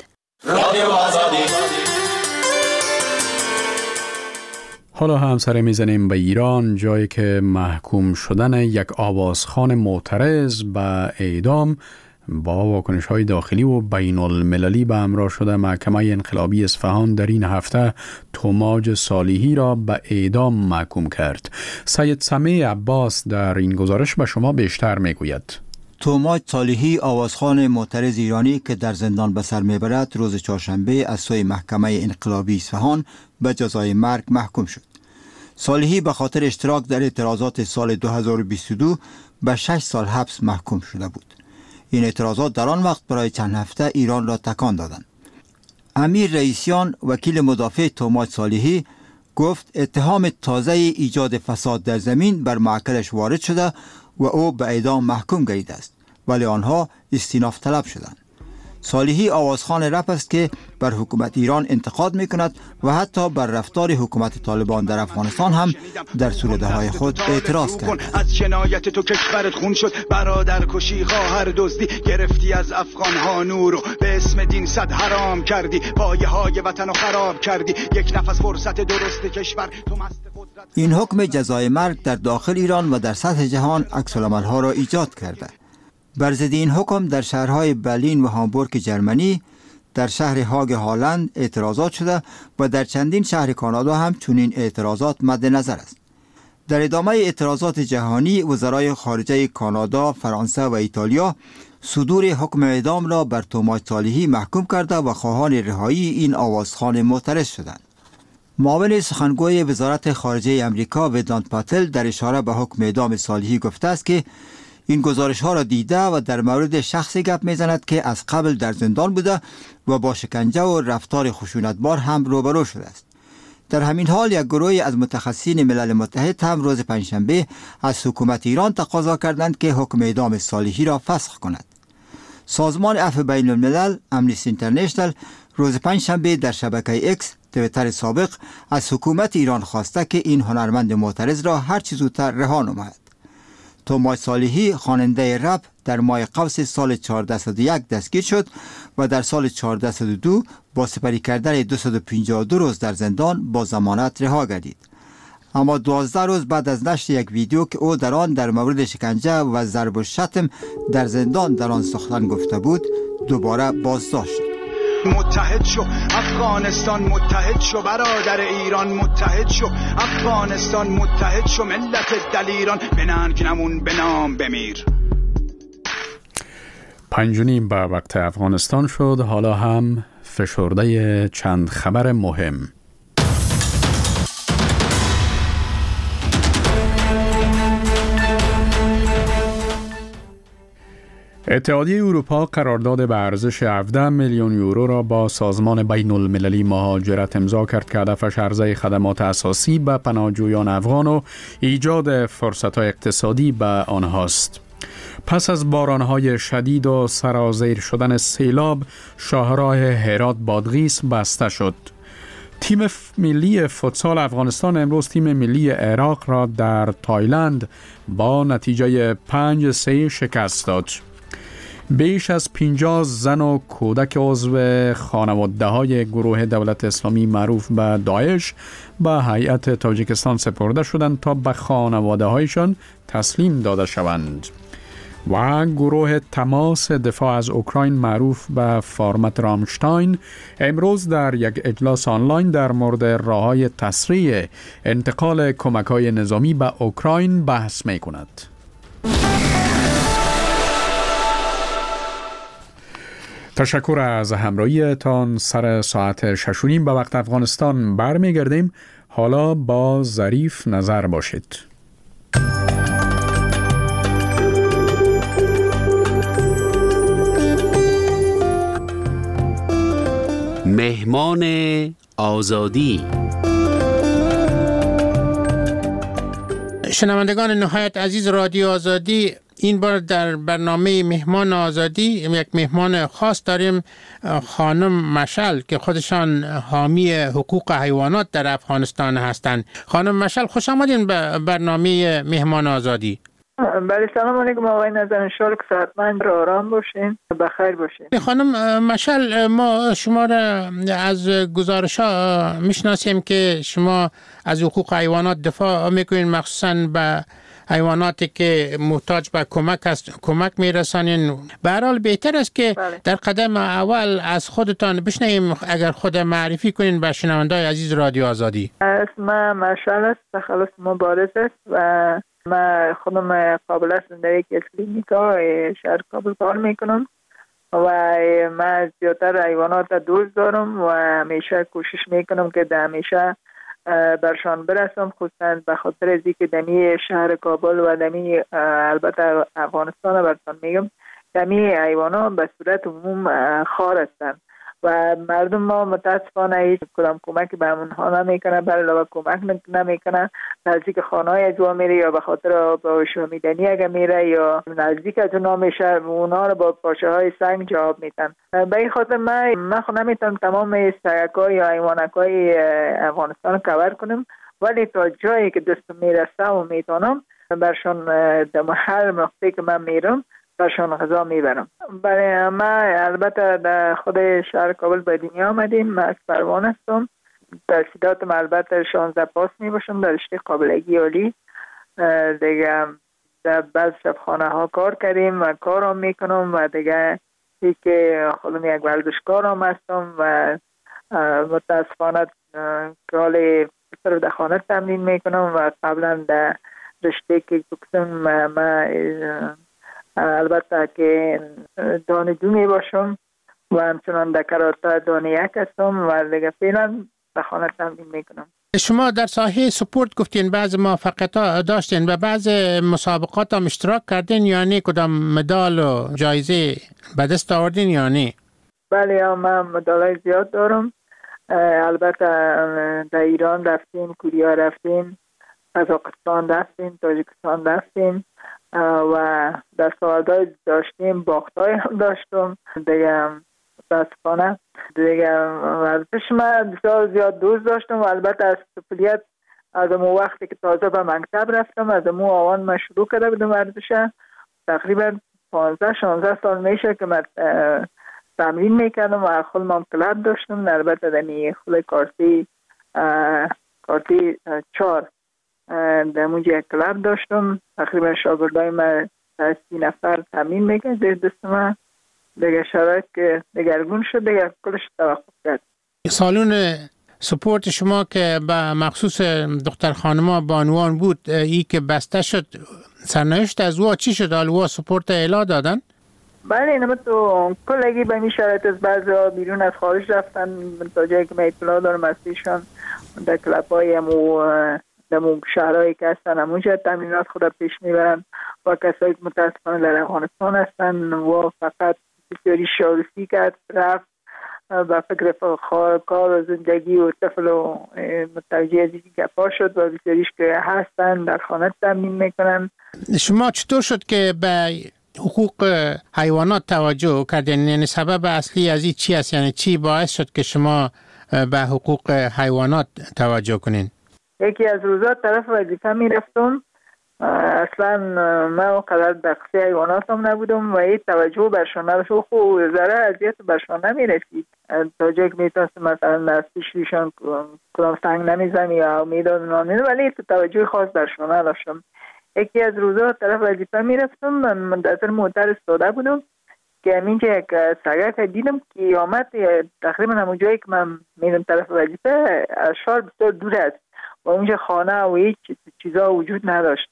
حالا هم سر میزنیم به ایران، جایی که محکوم شدن یک آوازخوان معترض به اعدام با واکنش‌های داخلی و بین المللی به همراه شده محکمه انقلابی اصفهان در این هفته توماج صالحی را به اعدام محکوم کرد. سید سمیع عباس در این گزارش به شما بیشتر میگوید.
توماج صالحی آوازخوان معترض ایرانی که در زندان به سر میبرد روز چهارشنبه از سوی محکمه انقلابی اصفهان به جزای مرگ محکوم شد. صالحی به خاطر اشتراک در اعتراضات سال دو هزار و بیست و دو به شش سال حبس محکوم شده بود. این اعتراضات در آن وقت برای چند هفته ایران را تکان دادند. امیر رئیسیان، وکیل مدافع توماج صالحی، گفت اتهام تازه ایجاد فساد در زمین بر معکلش وارد شده و او به اعدام محکوم گردیده است، ولی آنها استیناف طلب شدند. صالحی آوازخوان رپ است که بر حکومت ایران انتقاد میکند و حتی بر رفتار حکومت طالبان در افغانستان هم در سروده‌های خود اعتراض کرد.
از جنایت تو کشورت خون شد، برادر کشی، خواهر دزدی، گرفتی از افغان‌ها نور و به اسم دین صد حرام کردی، پایه‌های وطن رو خراب کردی، یک نفس فرصت درست کشور تو مست قدرت.
این حکم جزای مرگ در داخل ایران و در سطح جهان عکس‌العمل‌ها را ایجاد کرده. بر ضد این حکم در شهرهای برلین و هامبورگ جرمنی، در شهر هاگ هالند اعتراضات شده و در چندین شهر کانادا هم چنین اعتراضات مد نظر است. در ادامه اعتراضات جهانی، وزرای خارجه کانادا، فرانسه و ایتالیا صدور حکم اعدام را بر توماج صالحی محکوم کرده و خواهان رهایی این آوازخوان معترض شدند. معاون سخنگوی وزارت خارجه امریکا ودانت پاتل در اشاره به حکم اعدام صالحی گفته است که این گزارش ها را دیده و در مورد شخصی گپ میزند که از قبل در زندان بوده و با شکنجه و رفتار خشونتبار هم روبرو شده است. در همین حال یک گروه از متخصصین ملل متحد هم روز پنجشنبه از حکومت ایران تقاضا کردند که حکم اعدام صالحی را فسخ کند. سازمان عفو بین الملل امنیستی اینترنشنال روز پنجشنبه در شبکه اکس تویتر سابق از حکومت ایران خواسته که این هنرمند معترض را هر چه زودتر رها نماید. توماس صالحی خواننده رپ در ماه قوس سال چهارده صد و یک دستگیر شد و در سال چهارده صد و دو با سپری کردن دویست و پنجاه و دو روز در زندان با ضمانت رها گردید. اما دوازده روز بعد از نشر یک ویدیو که او در آن در مورد شکنجه و ضرب و شتم در زندان در آن سخن گفته بود، دوباره بازداشت شد.
متحد شو افغانستان، متحد شو برادر ایران، متحد شو افغانستان، متحد شو ملت دلیران، به ننگ نمون به نام بمیر.
پنج و نیم به وقت افغانستان شد. حالا هم فشرده چند خبر مهم. اتحادیه اروپا قرارداد به ارزش هفده میلیون یورو را با سازمان بین المللی مهاجرت امضا کرد که هدفش عرضه خدمات اساسی به پناهجویان افغان و ایجاد فرصت‌های اقتصادی به آنهاست. پس از باران‌های شدید و سرازیر شدن سیلاب، شاهراه هرات بادغیس بسته شد. تیم ملی فوتسال افغانستان امروز تیم ملی عراق را در تایلند با نتیجه پنج سه شکست داد. بیش از پنجاه زن و کودک عضو خانواده های گروه دولت اسلامی معروف به داعش به هیئت تاجیکستان سپرده شدند تا به خانواده هایشان تسلیم داده شوند. و گروه تماس دفاع از اوکراین معروف به فرمت رامشتاین امروز در یک اجلاس آنلاین در مورد راه‌های تسریع انتقال کمک‌های نظامی به اوکراین بحث می‌کند. تشکر از همراهیتان. سر ساعت شش و نیم به وقت افغانستان برمیگردیم. حالا با ظریف نظر باشید.
مهمان آزادی.
شنوندگان نهایت عزیز رادیو آزادی، این بار در برنامه مهمان آزادی یک مهمان خاص داریم، خانم مشعل که خودشان حامی حقوق حیوانات در افغانستان هستند. خانم مشعل خوش آمدین به برنامه مهمان آزادی.
بله، سلام علیکم آقای نظر، شکر، صحتمند و آرام باشین، بخیر باشین.
خانم مشعل، ما شما را از گزارش ها میشناسیم که شما از حقوق حیوانات دفاع میکنین، مخصوصا به حیواناتی که محتاج به کمک است کمک میرسانین. به هر حال بهتر است که بله. در قدم اول از خودتان بشنویم، اگر خود معرفی کنین به شنوندگان عزیز رادیو آزادی.
اسم مشعل است، تخلص مبارز است و من خودم قابل هستم در یک کلینیکا شهر کابل کار میکنم و من زیادتر حیوانات دوست دارم و همیشه کوشش میکنم که در همیشه برشان برسم، خصوصا به خاطر از اینکه دمی شهر کابل و دمی البته افغانستان براتون میگم، دمی حیوانات به صورت عموم خار هستند و مردم ما متاسفانه هیچ کدام کمک به اونها نمیکنه، بر علاوه کمک نمیکنه، نزدیک خانه‌های اجوا میره یا به خاطر با شامیدنی اگه میره یا نزدیک از اونها میشه، اونها رو با پاشه های سنگ جواب میدن. به این خاطر من من خود نمیتونم تمام سگ‌ها یا حیوانات‌های افغانستان کور کنم، ولی تا جایی که دستم میرسه و میتونم برشان در هر مقطعی که من میرم برشان غذا میبرم. برای ما البته در خود شهر کابل به دنیا آمدیم. من از پروان هستم، تحصیلاتم البته شانزده پاس میباشم در رشته قابلگی عالی دیگه. در بعض شبخانه ها کار کردیم و کارم میکنم و دیگه ای که خودم یک ورزشکار هم هستم و متاسفانه که حال صرف در خانه تمرین میکنم و قبلا در رشته که بکسم ما البته که دانه دو می باشم و همچنان در کراته دانه یک هستم و دیگه فعلا به خانه تمرین میکنم.
شما در ساحه سپورت گفتین بعض موفقیت داشتین و بعض مسابقات هم اشتراک کردین یا نه؟ کدام مدال و جایزه به دست آوردین یا نه؟
بله من مدالای زیاد دارم. البته در ایران رفتیم، کوریا رفتیم، قزاقستان رفتیم، تاجیکستان رفتیم و در سوالدهای داشتیم، باختای هم داشتم دیگه. متاسفانه دیگه ورزش من بسیار زیاد دوست داشتم و البته از طفولیت از اون وقتی که تازه به مکتب رفتم از اون آوان من شروع کرده بودم ورزش. تقریبا پانزده شانزده سال میشه که من تمرین میکردم و خود من کلاب داشتم. البته دمی خود کارتی کارتی چار دمونج یک کلاب داشتم. تقریبا شاگردای من سی نفر تمرین میکرد در دست من. دیگه شرایط که دگرگون شد دیگه کلش توقف کرد.
سالون سپورت شما که به مخصوص دختر خانما بانوان بود ای که بسته شد، سرنوشت از وا چی شد؟ آلوا سپورت اعلا دادن؟
بله اینم تو کلگی به این شرایط از بعضی ها بیرون از خارج رفتن تا جایی که من اطلاع دارم از پیشان در کلاب های همو در شهرهایی که هستن همونجا تمرینات خود پیش میبرن و کسایی که متاسفانه در افغانستان هستن و فقط بسیاری شارفی کرد رفت و فکر کار و زندگی و طفل و متوجه از اینکه گپا شد و بسیاریش که هستن در خانه تمرین میکنن.
شما چطور شد که به حقوق حیوانات توجه کردین؟ یعنی سبب اصلی از این چی است؟ یعنی چی باعث شد که شما به حقوق حیوانات توجه کنین؟
یکی از روزات طرف وظیفه میرفتم، اصلا من اونقدر دقیقی حیوانات هم نبودم و این توجه برشان نداشت و خوب ذره اذیت برشان نمیرسید تا جایی که میتونست مثلا نستیشیشان کدام سنگ نمیزنی یا میدادن نامید، ولی توجه خاص برشان نداشتم. یکی از روزا طرف وظیفه میرفتم، منتظر موتر استاده بودم که همینجا یک سگک دیدم که آمد تقریبا همون جایی که من میرم طرف وظیفه از شهر بسیار دور است و اونجا خانه و هیچ چیزا وجود نداشت.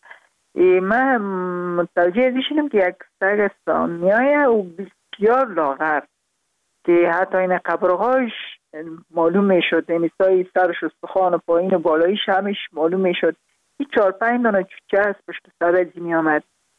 من متوجه ازی شدم که یک سگ سامیایه و بسیار لاغر که حتی این قبرهاش معلوم میشد، یعنی سای سرش استخوان و پایین و بالایش همش معلوم میشد. این چهار پنج دانه چوچه از پشت سر ازی می آمد.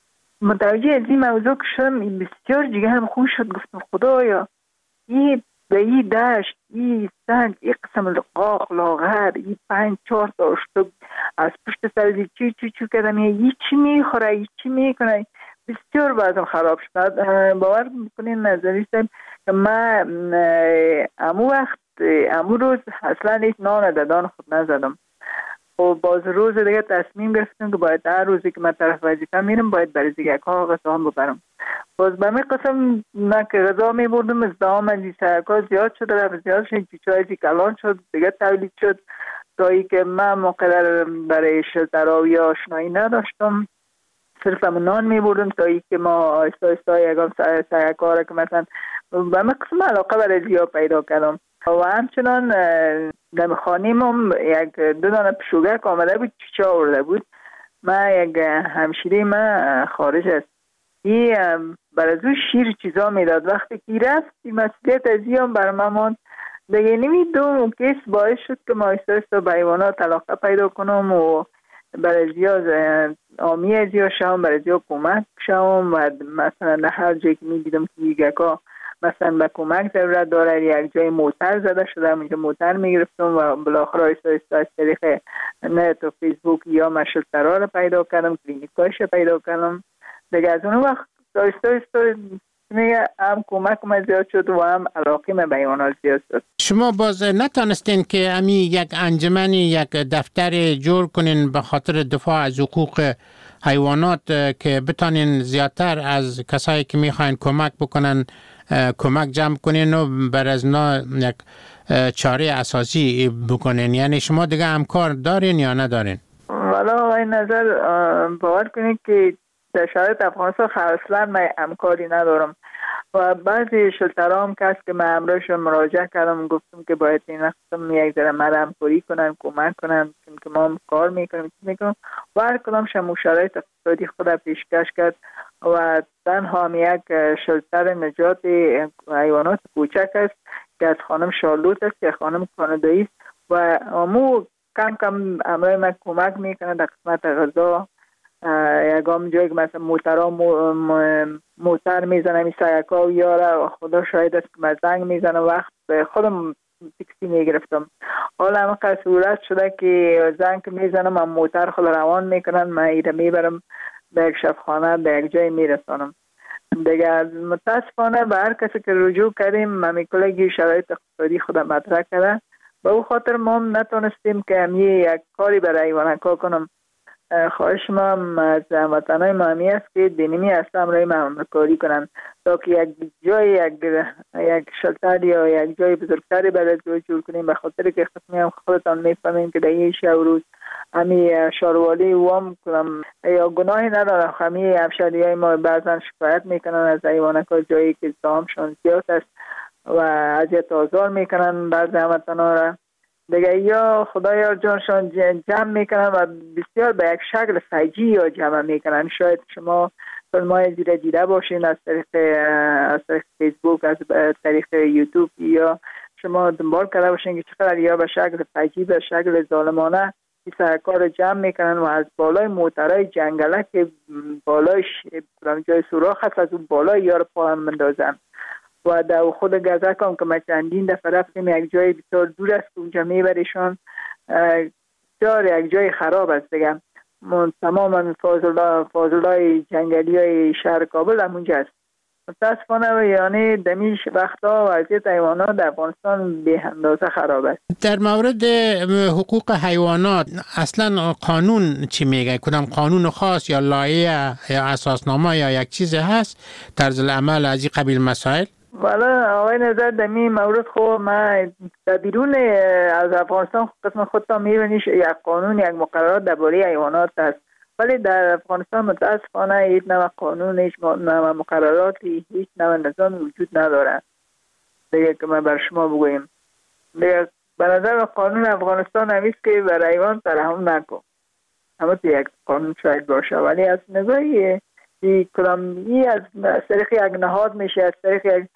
متوجه ازی موضوع که شدم بسیار جگه هم خوش شد. گفتم خدایا این به این دشت این سنگ این قسم لقاق لاغر این پنج چهار تا اشتب از پشت سر ازی چی چی چی کردم این چی میخوره این چی میکنه. بسیار بعدم خراب شد. باور میکنین نظری سم که من امو وقت امو روز اصلا هیچ نان ددان خود نزدم و باز روز دیگه تصمیم گرفتم که باید هر روزی که من طرف وظیفه میرم باید برای دیگه ها غذا هم ببرم. باز به می قسم نه که غذا می بردم ازدهام از این سرکا زیاد شد رفت زیاد شد چیچای زی کلان شد دیگه تولید شد تا ای که من مقدر برای شلتراوی یا آشنایی نداشتم، صرف هم نان می بردم تا ای که ما آیستا آیستا یکم سرکا را که مثلا به می قسم علاقه برای زیاد پیدا کردم و همچنان در خانیم هم یک دو دانه پشوگک آمده بود چیچه آورده بود. من یک همشیره من خارج است این برای او شیر چیزا میداد. وقتی که رفت این مسئولیت از این هم بر من ماند دیگه. نمی دو کیس باعث شد که ما ایستا به حیوانات علاقه پیدا کنم و برای زیاد آمی از یا شام برای زیاد کمک شام و مثلا در هر جایی که می دیدم که یکا مثلا به کمک ضرورت داره یک جای موتر زده شده اونجا موتر میگرفتم و بالاخره آیستا آیستا از طریق نت و فیسبوک یا مشلترها رو پیدا کردم، کلینیکایش رو پیدا کردم دیگه. از اون وقت آیستا آیستا میگه هم کمک من زیاد شد و هم علاقه من به حیوانات زیاد شد.
شما باز نتانستین که امی یک انجمنی یک دفتر جور کنین به خاطر دفاع از حقوق حیوانات که بتانین زیادتر از کسایی که میخواین کمک بکنن کمک جمع کنین و بر از نا یک چاره اساسی بکنین؟ یعنی شما دیگه همکار دارین یا ندارین؟
والا این نظر باور کنید که در شرایط افغانستان اصلا من همکاری ندارم و بعضی شلترها هم که هست که من امروزشون مراجعه کردم گفتم که باید این قسم یک ذره من همکاری کنن کمک کنن چون که ما هم کار میکنیم میکنم و هر کدام شما شرایط اقتصادی خود پیشکش کرد و تنها هم یک شلتر نجات حیوانات کوچک است که از خانم شارلوت است که خانم کانادایی است و امو کم کم امرای من کمک میکنه در قسمت غذا. یکم جایی که مثلا موترها موتر میزنه می سیکا و یاره خدا شاید است که من زنگ میزنه وقت خودم تکسی میگرفتم. حالا همه صورت شده که زنگ میزنم من موتر خود روان میکنن، من ایره میبرم به یک شفخانه به یک جای میرسانم. دیگه متاسفانه به هر کسی که رجوع کردیم من کلگی شرایط اقتصادی خود مطرح کرده، به او خاطر ما نتونستیم که همی یک کاری برای ایوانکا کنم. خواهش ما از وطنهای ما همی است که دینیمی هسته امرای معمولکاری کنن تا که یک جای یک, یک شلتر یا یک جای بزرگتری برای جای جور کنیم، به خاطر که خصمی هم خودتان میفهمین که در این شب روز همی شاروالی وام کنم یا گناهی ندارم. همی افشاری های ما بعضا شکایت میکنن از ایوانکا جایی که زامشان زیاد است و اذیت آزار میکنن بعض هموطنا را. دیگه یا خدایا جانشان جمع میکنن و بسیار به یک شکل فجی یا جمع میکنن. شاید شما فیلمای زیره دیده باشین از طریق از طریق فیسبوک، از طریق یوتیوب، یا شما دنبال کرده باشین که چقدر یا به شکل فجی به شکل ظالمانه این کار جمع میکنن و از بالای موترهای جنگله که بالایش جای سوراخ هست از اون بالای یار پا هم مندازن. و در خود گذر کنم که ما چندین دفعه رفتیم یک جای بسیار دور است که اونجا میبریشون بسیار یک جای خراب است دیگه. تماما فاضلای جنگلی های شهر کابل هم اونجا است. متاسفانه یعنی دمیش وقتا وضعیت حیوانات در افغانستان به اندازه خراب است.
در مورد حقوق حیوانات اصلا قانون چی میگه؟ کدام قانون خاص یا لایحه یا اساسنامه یا یک چیز هست طرز العمل از این قبیل مسائل؟
والا آقای نظر در این مورد خب ما در بیرون از افغانستان قسم خودتا میبینیش یک قانون یک مقررات درباره حیوانات است، ولی در افغانستان متاسفانه هیچ نوع قانون، هیچ نوع مقرراتی، هیچ نوع نظام وجود نداره. دیگه که ما بر شما بگویم دیگه به نظر قانون افغانستان همیست که بر حیوان ترحم نکن. همه یک قانون شاید باشه، ولی از نظری که کلامی از طریق یک نهاد میشه، از طریق یک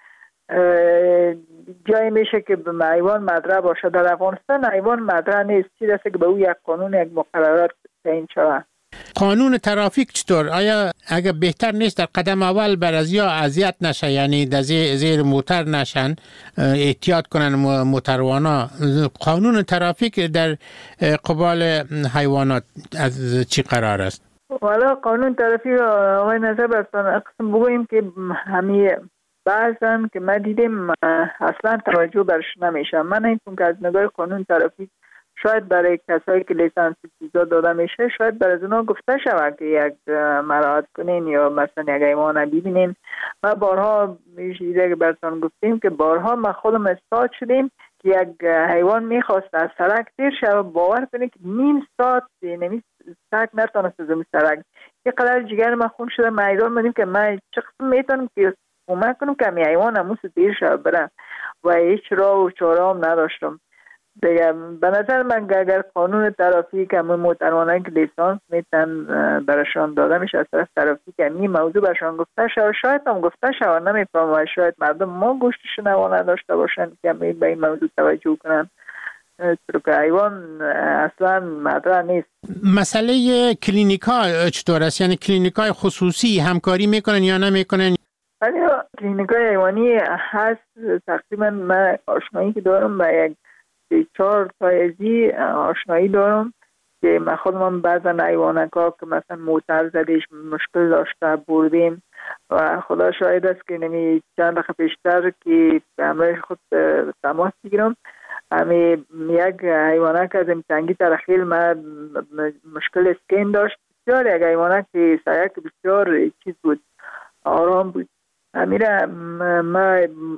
جایی میشه که به حیوان مدرع باشه. در افغانستان حیوان مدرع نیست، چیزی است که به او یک قانون یک مقررات تعیین شود.
قانون ترافیک چطور؟ آیا اگه بهتر نیست در قدم اول برازیا اذیت نشه، یعنی در زیر موتر نشن، احتیاط کنن موتروانا؟ قانون ترافیک در قبال حیوانات از چی قرار است؟
والا قانون ترافیک آقای نظر برستان قسم بگوییم که همی بعضا که ما دیدیم اصلا توجه برش نمیشه. من این که از نگاه قانون ترافیک شاید برای کسایی که لیسانس چیزا داده میشه شاید برای از اونا گفته شود که یک مراعات کنین یا مثلا یک حیوان ببینین. ما بارها میشه که براتون گفتیم که بارها ما خودم استاد شدیم که یک حیوان میخواست از سرک تیر شد، باور کنید که نیم ساعت نمی سرک نتونست از اون سرک. یه قدر جگر ما خون شده میدان بودیم که ما چه قسم میتونم که کمک کنم که می حیوان همون تیر شد بره و هیچ راه و چاره هم نداشتم. دیگه به نظر من اگر قانون ترافیک همون موتروانایی که لیسانس میتن برشان داده میشه از طرف ترافیک این موضوع برشان گفته شد، شاید هم گفته شد نمیفهم و شاید مردم ما گوشتش نوانه داشته باشن که به این موضوع توجه کنن چون که حیوان اصلا مدرع نیست.
مسئله کلینیک ها چطور است؟ یعنی کلینیک های خصوصی همکاری میکنن یا نمیکنن؟
ولی کلینیک های حیوانی هست. تقریبا من آشنایی که دارم با یک چهار تایزی آشنایی دارم که من خودم بعضا حیوانکا که مثلا موتر زدیش مشکل داشته بردیم و خدا شاید است که نمی چند دقیقه پیشتر که به همراه خود تماس بگیرم همی یک حیوانک از امتنگی ترخیل ما مشکل اسکین داشت. بسیار یک حیوانک که سایک بسیار چیز بود، آرام بود. امیره ما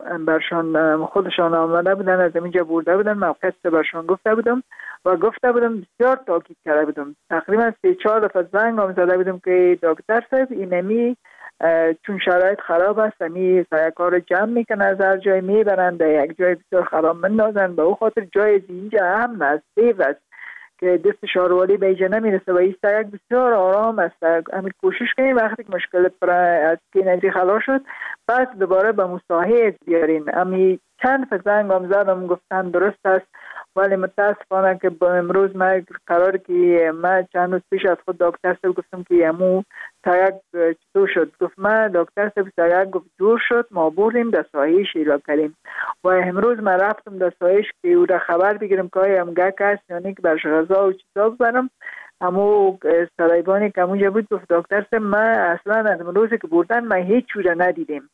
برشان خودشان آمده بودن، از اینجا برده بودن، موقع برشان گفته بودم و گفته بودم بسیار تاکید کرده بودم. تقریبا سه چهار دفعه زنگ هم زده بودم که دکتر صاحب اینمی چون شرایط خراب است امی سیاکار جمع میکنن از هر جای میبرن در یک جای بسیار خراب مندازن، به او خاطر جای اینجا هم است سیف است که دست شاروالی به اینجا نمیرسه و این سیاک بسیار آرام است. همین کوشش کنید وقتی که مشکل پر از که نزی خلاص شد بعد دوباره به مساحه بیارین. امی چند فزنگ هم زدم گفتن درست است، ولی متاسفانه که با امروز ما قرار که ما چند روز پیش از خود دکتر صاحب گفتم که امو تایک چطور شد؟ گفت ما دکتر صاحب تایک گفت جور شد، ما بردیم در سایه شیلا کردیم و امروز ما رفتم در سایش که او را خبر بگیرم که آیا هم گک است یا نه که برش غذا و چیزا ببرم. امو سرایبانی که امونجا بود گفت دکتر صاحب ما اصلا از روزی که بردن ما هیچ چیز ندیدیم.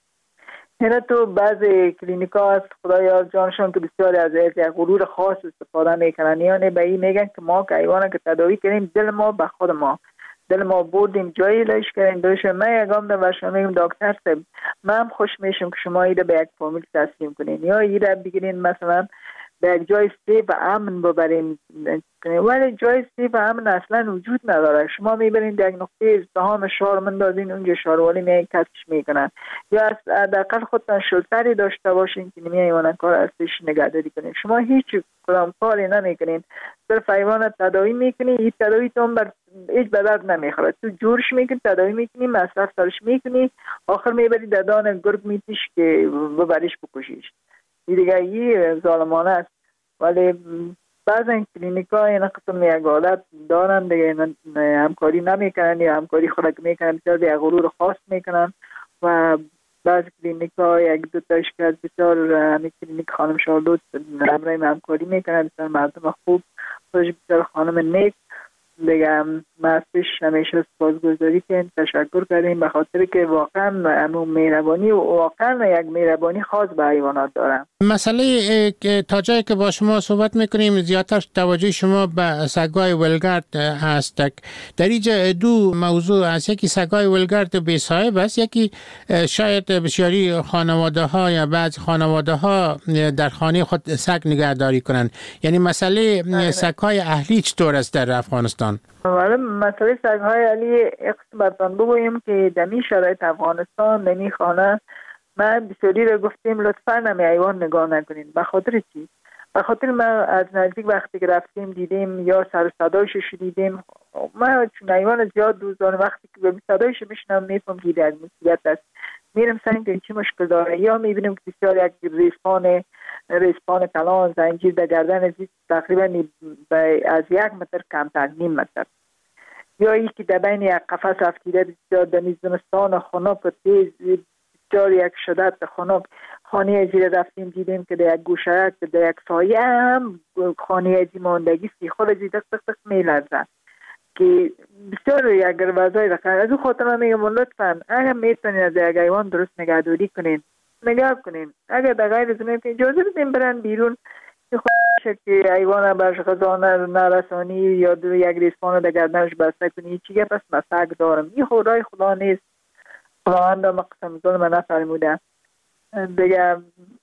اینا تو بعض کلینیکا هست خدا یار جانشون که بسیاری از یک غرور خاص استفاده میکنن، یعنی به این میگن که ما که حیوان که تداوی کردیم دل ما به خود ما، دل ما بردیم جایی لایش کردیم دوش. من یکم در برشان میگم دکتر صاحب من هم خوش میشم که شما ایده به یک فامیل تسلیم کنین یا ایده بگیرین مثلا به یک جای سیف و امن ببریم، ولی جای سیف و امن اصلا وجود نداره. شما میبرین در یک نقطه ازدحام شهر مندازین، اونجا شهروانی می کسش میکنن، یا از حداقل خودتان شلتری داشته باشین که نمی حیوان کار ازش نگهداری کنین. شما هیچ کدام کاری نمیکنین، صرف حیوان تداوی میکنین، این تداوی تون بر هیچ بدرد نمیخوره، تو جورش میکنی تداوی میکنی مصرف سرش میکنی، آخر میبری در دان گرگ میتیش که ببریش بکشیش. این دیگه این ظالمانه است. ولی بعضی کلینیکا این قسم یک حالت دارن دیگه، همکاری نمیکنن یا همکاری خود میکنن بسیار دیگه غرور خاص میکنن و بعضی کلینیکا یک دو تاش که بسیار همی کلینیک خانم شالود همراه همکاری میکنن، بسیار مردم خوب، خودش بسیار خانم نیک دیگه. ما از پیش همیشه سپاسگزاری کنیم، تشکر کردیم به خاطر که واقعا همون مهربانی و واقعا یک مهربانی خاص به حیوانات دارن.
مسئله تا جایی که با شما صحبت میکنیم زیادتر توجه شما به سگای ولگرد هست. در اینجا دو موضوع است، یکی سگای ولگرد بی صاحب است، یکی شاید بسیاری خانواده ها یا بعض خانواده ها در خانه خود سگ نگهداری کنند. یعنی مسئله سگای اهلی چطور است در افغانستان؟
ولی مسئله سگ‌های علی اقصد برتان بگویم که دمی شرایط افغانستان دمی خانه ما بسیاری را گفتیم لطفاً نمی حیوان نگاه نکنین. به خاطر چی؟ به خاطر ما از نزدیک وقتی که رفتیم دیدیم یا سر صدایش شنیدیم، ما چون حیوان زیاد دوزان وقتی که به صدایش میشنم میفهم که یک مصیبت است، میرم سعی که چی مشکل داره، یا میبینیم که بسیار یک ریسپان ریسپان کلان زنجیر در گردن زیست تقریبا از یک متر کمتر، نیم متر، یا ای که در بین یک قفس افتیده بسیار در زمستان خنک و تیز بسیار یک شدت خنک. خانه زیر رفتیم دیدیم که در یک گوشه که در یک سایه هم خانه ازی ماندگی سیخور ازی دق دق دق میلرزن که بسیار یک وضعی رقم. از او خاطر من میگم لطفا اگر میتونین از یک حیوان درست نگهداری کنین نگاه کنین، اگر در غیر زمین که اجازه بدین برن بیرون، خودشه که حیوان برش غذا نرسانی یا دو یک ریسپان در گردنش بسته کنی چیگه پس مسک دارم. این خدای خدا نیست، خداوند مقسم ظلم نفرموده دیگه.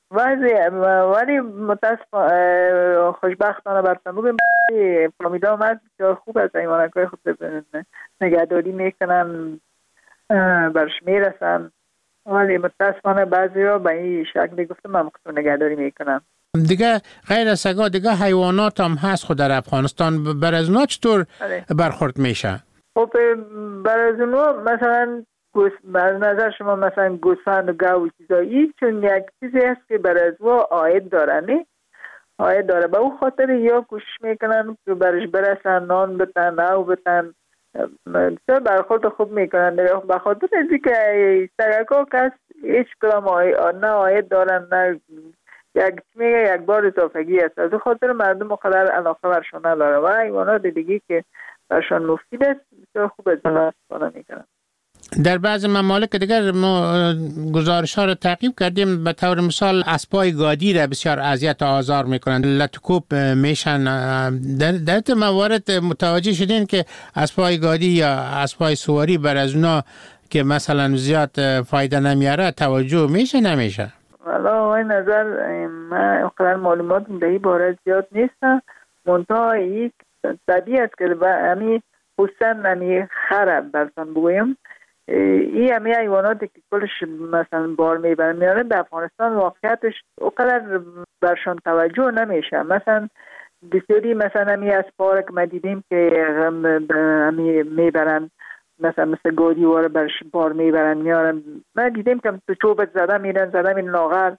ولی متاسف خوشبختانه برتن بگیم فامیلا هم بسیار خوب از حیوانکای خود نگهداری میکنن، برش میرسن، ولی متاسفانه بعضی ها به این شکلی گفتم من مقصد نگهداری میکنم.
دیگه غیر از سگا دیگه حیوانات هم هست خود در افغانستان، بر از اونا چطور برخورد میشه؟
خب بر از اونا مثلا از نظر شما مثلا گوسفند و گاو و چیزایی چون یک چیزی هست که بر از او آید داره، نه آید داره، به او خاطر یا کوشش میکنن که برش برسن، نان بتن او بتن، بسیار برخورد خوب میکنن. به خاطر ازی که سگکا کس هیچ کدام نه آید دارن نه یک میگه یک بار اضافگی است، از خاطر مردم مقدر علاقه برشان نداره و حیوانات دیگه که برشان مفید است بسیار خوب از اون استفاده میکنن.
در بعض ممالک دیگر ما گزارش ها را تعقیب کردیم، به طور مثال اسبای گادی را بسیار اذیت و آزار میکنند، لطکوب میشن. در در موارد متوجه شدین که اسبای گادی یا اسبای سواری بر از اونا که مثلا زیاد فایده نمیاره توجه میشه نمیشه؟
والا این نظر من اقدر معلومات در این باره زیاد نیستم، منتها یک طبیعی است که همی حسن همی خرب برسان بگویم این همی حیواناتی که کلش مثلا بار میبرن میاره در افغانستان واقعیتش اقدر برشان توجه نمیشه. مثلا بسیاری مثلا همی از پارک ما دیدیم که همی میبرن مثلا مثل گودی واره برش بار میبرن میارن، من دیدیم که تو چوبت زده میرن زده این لاغر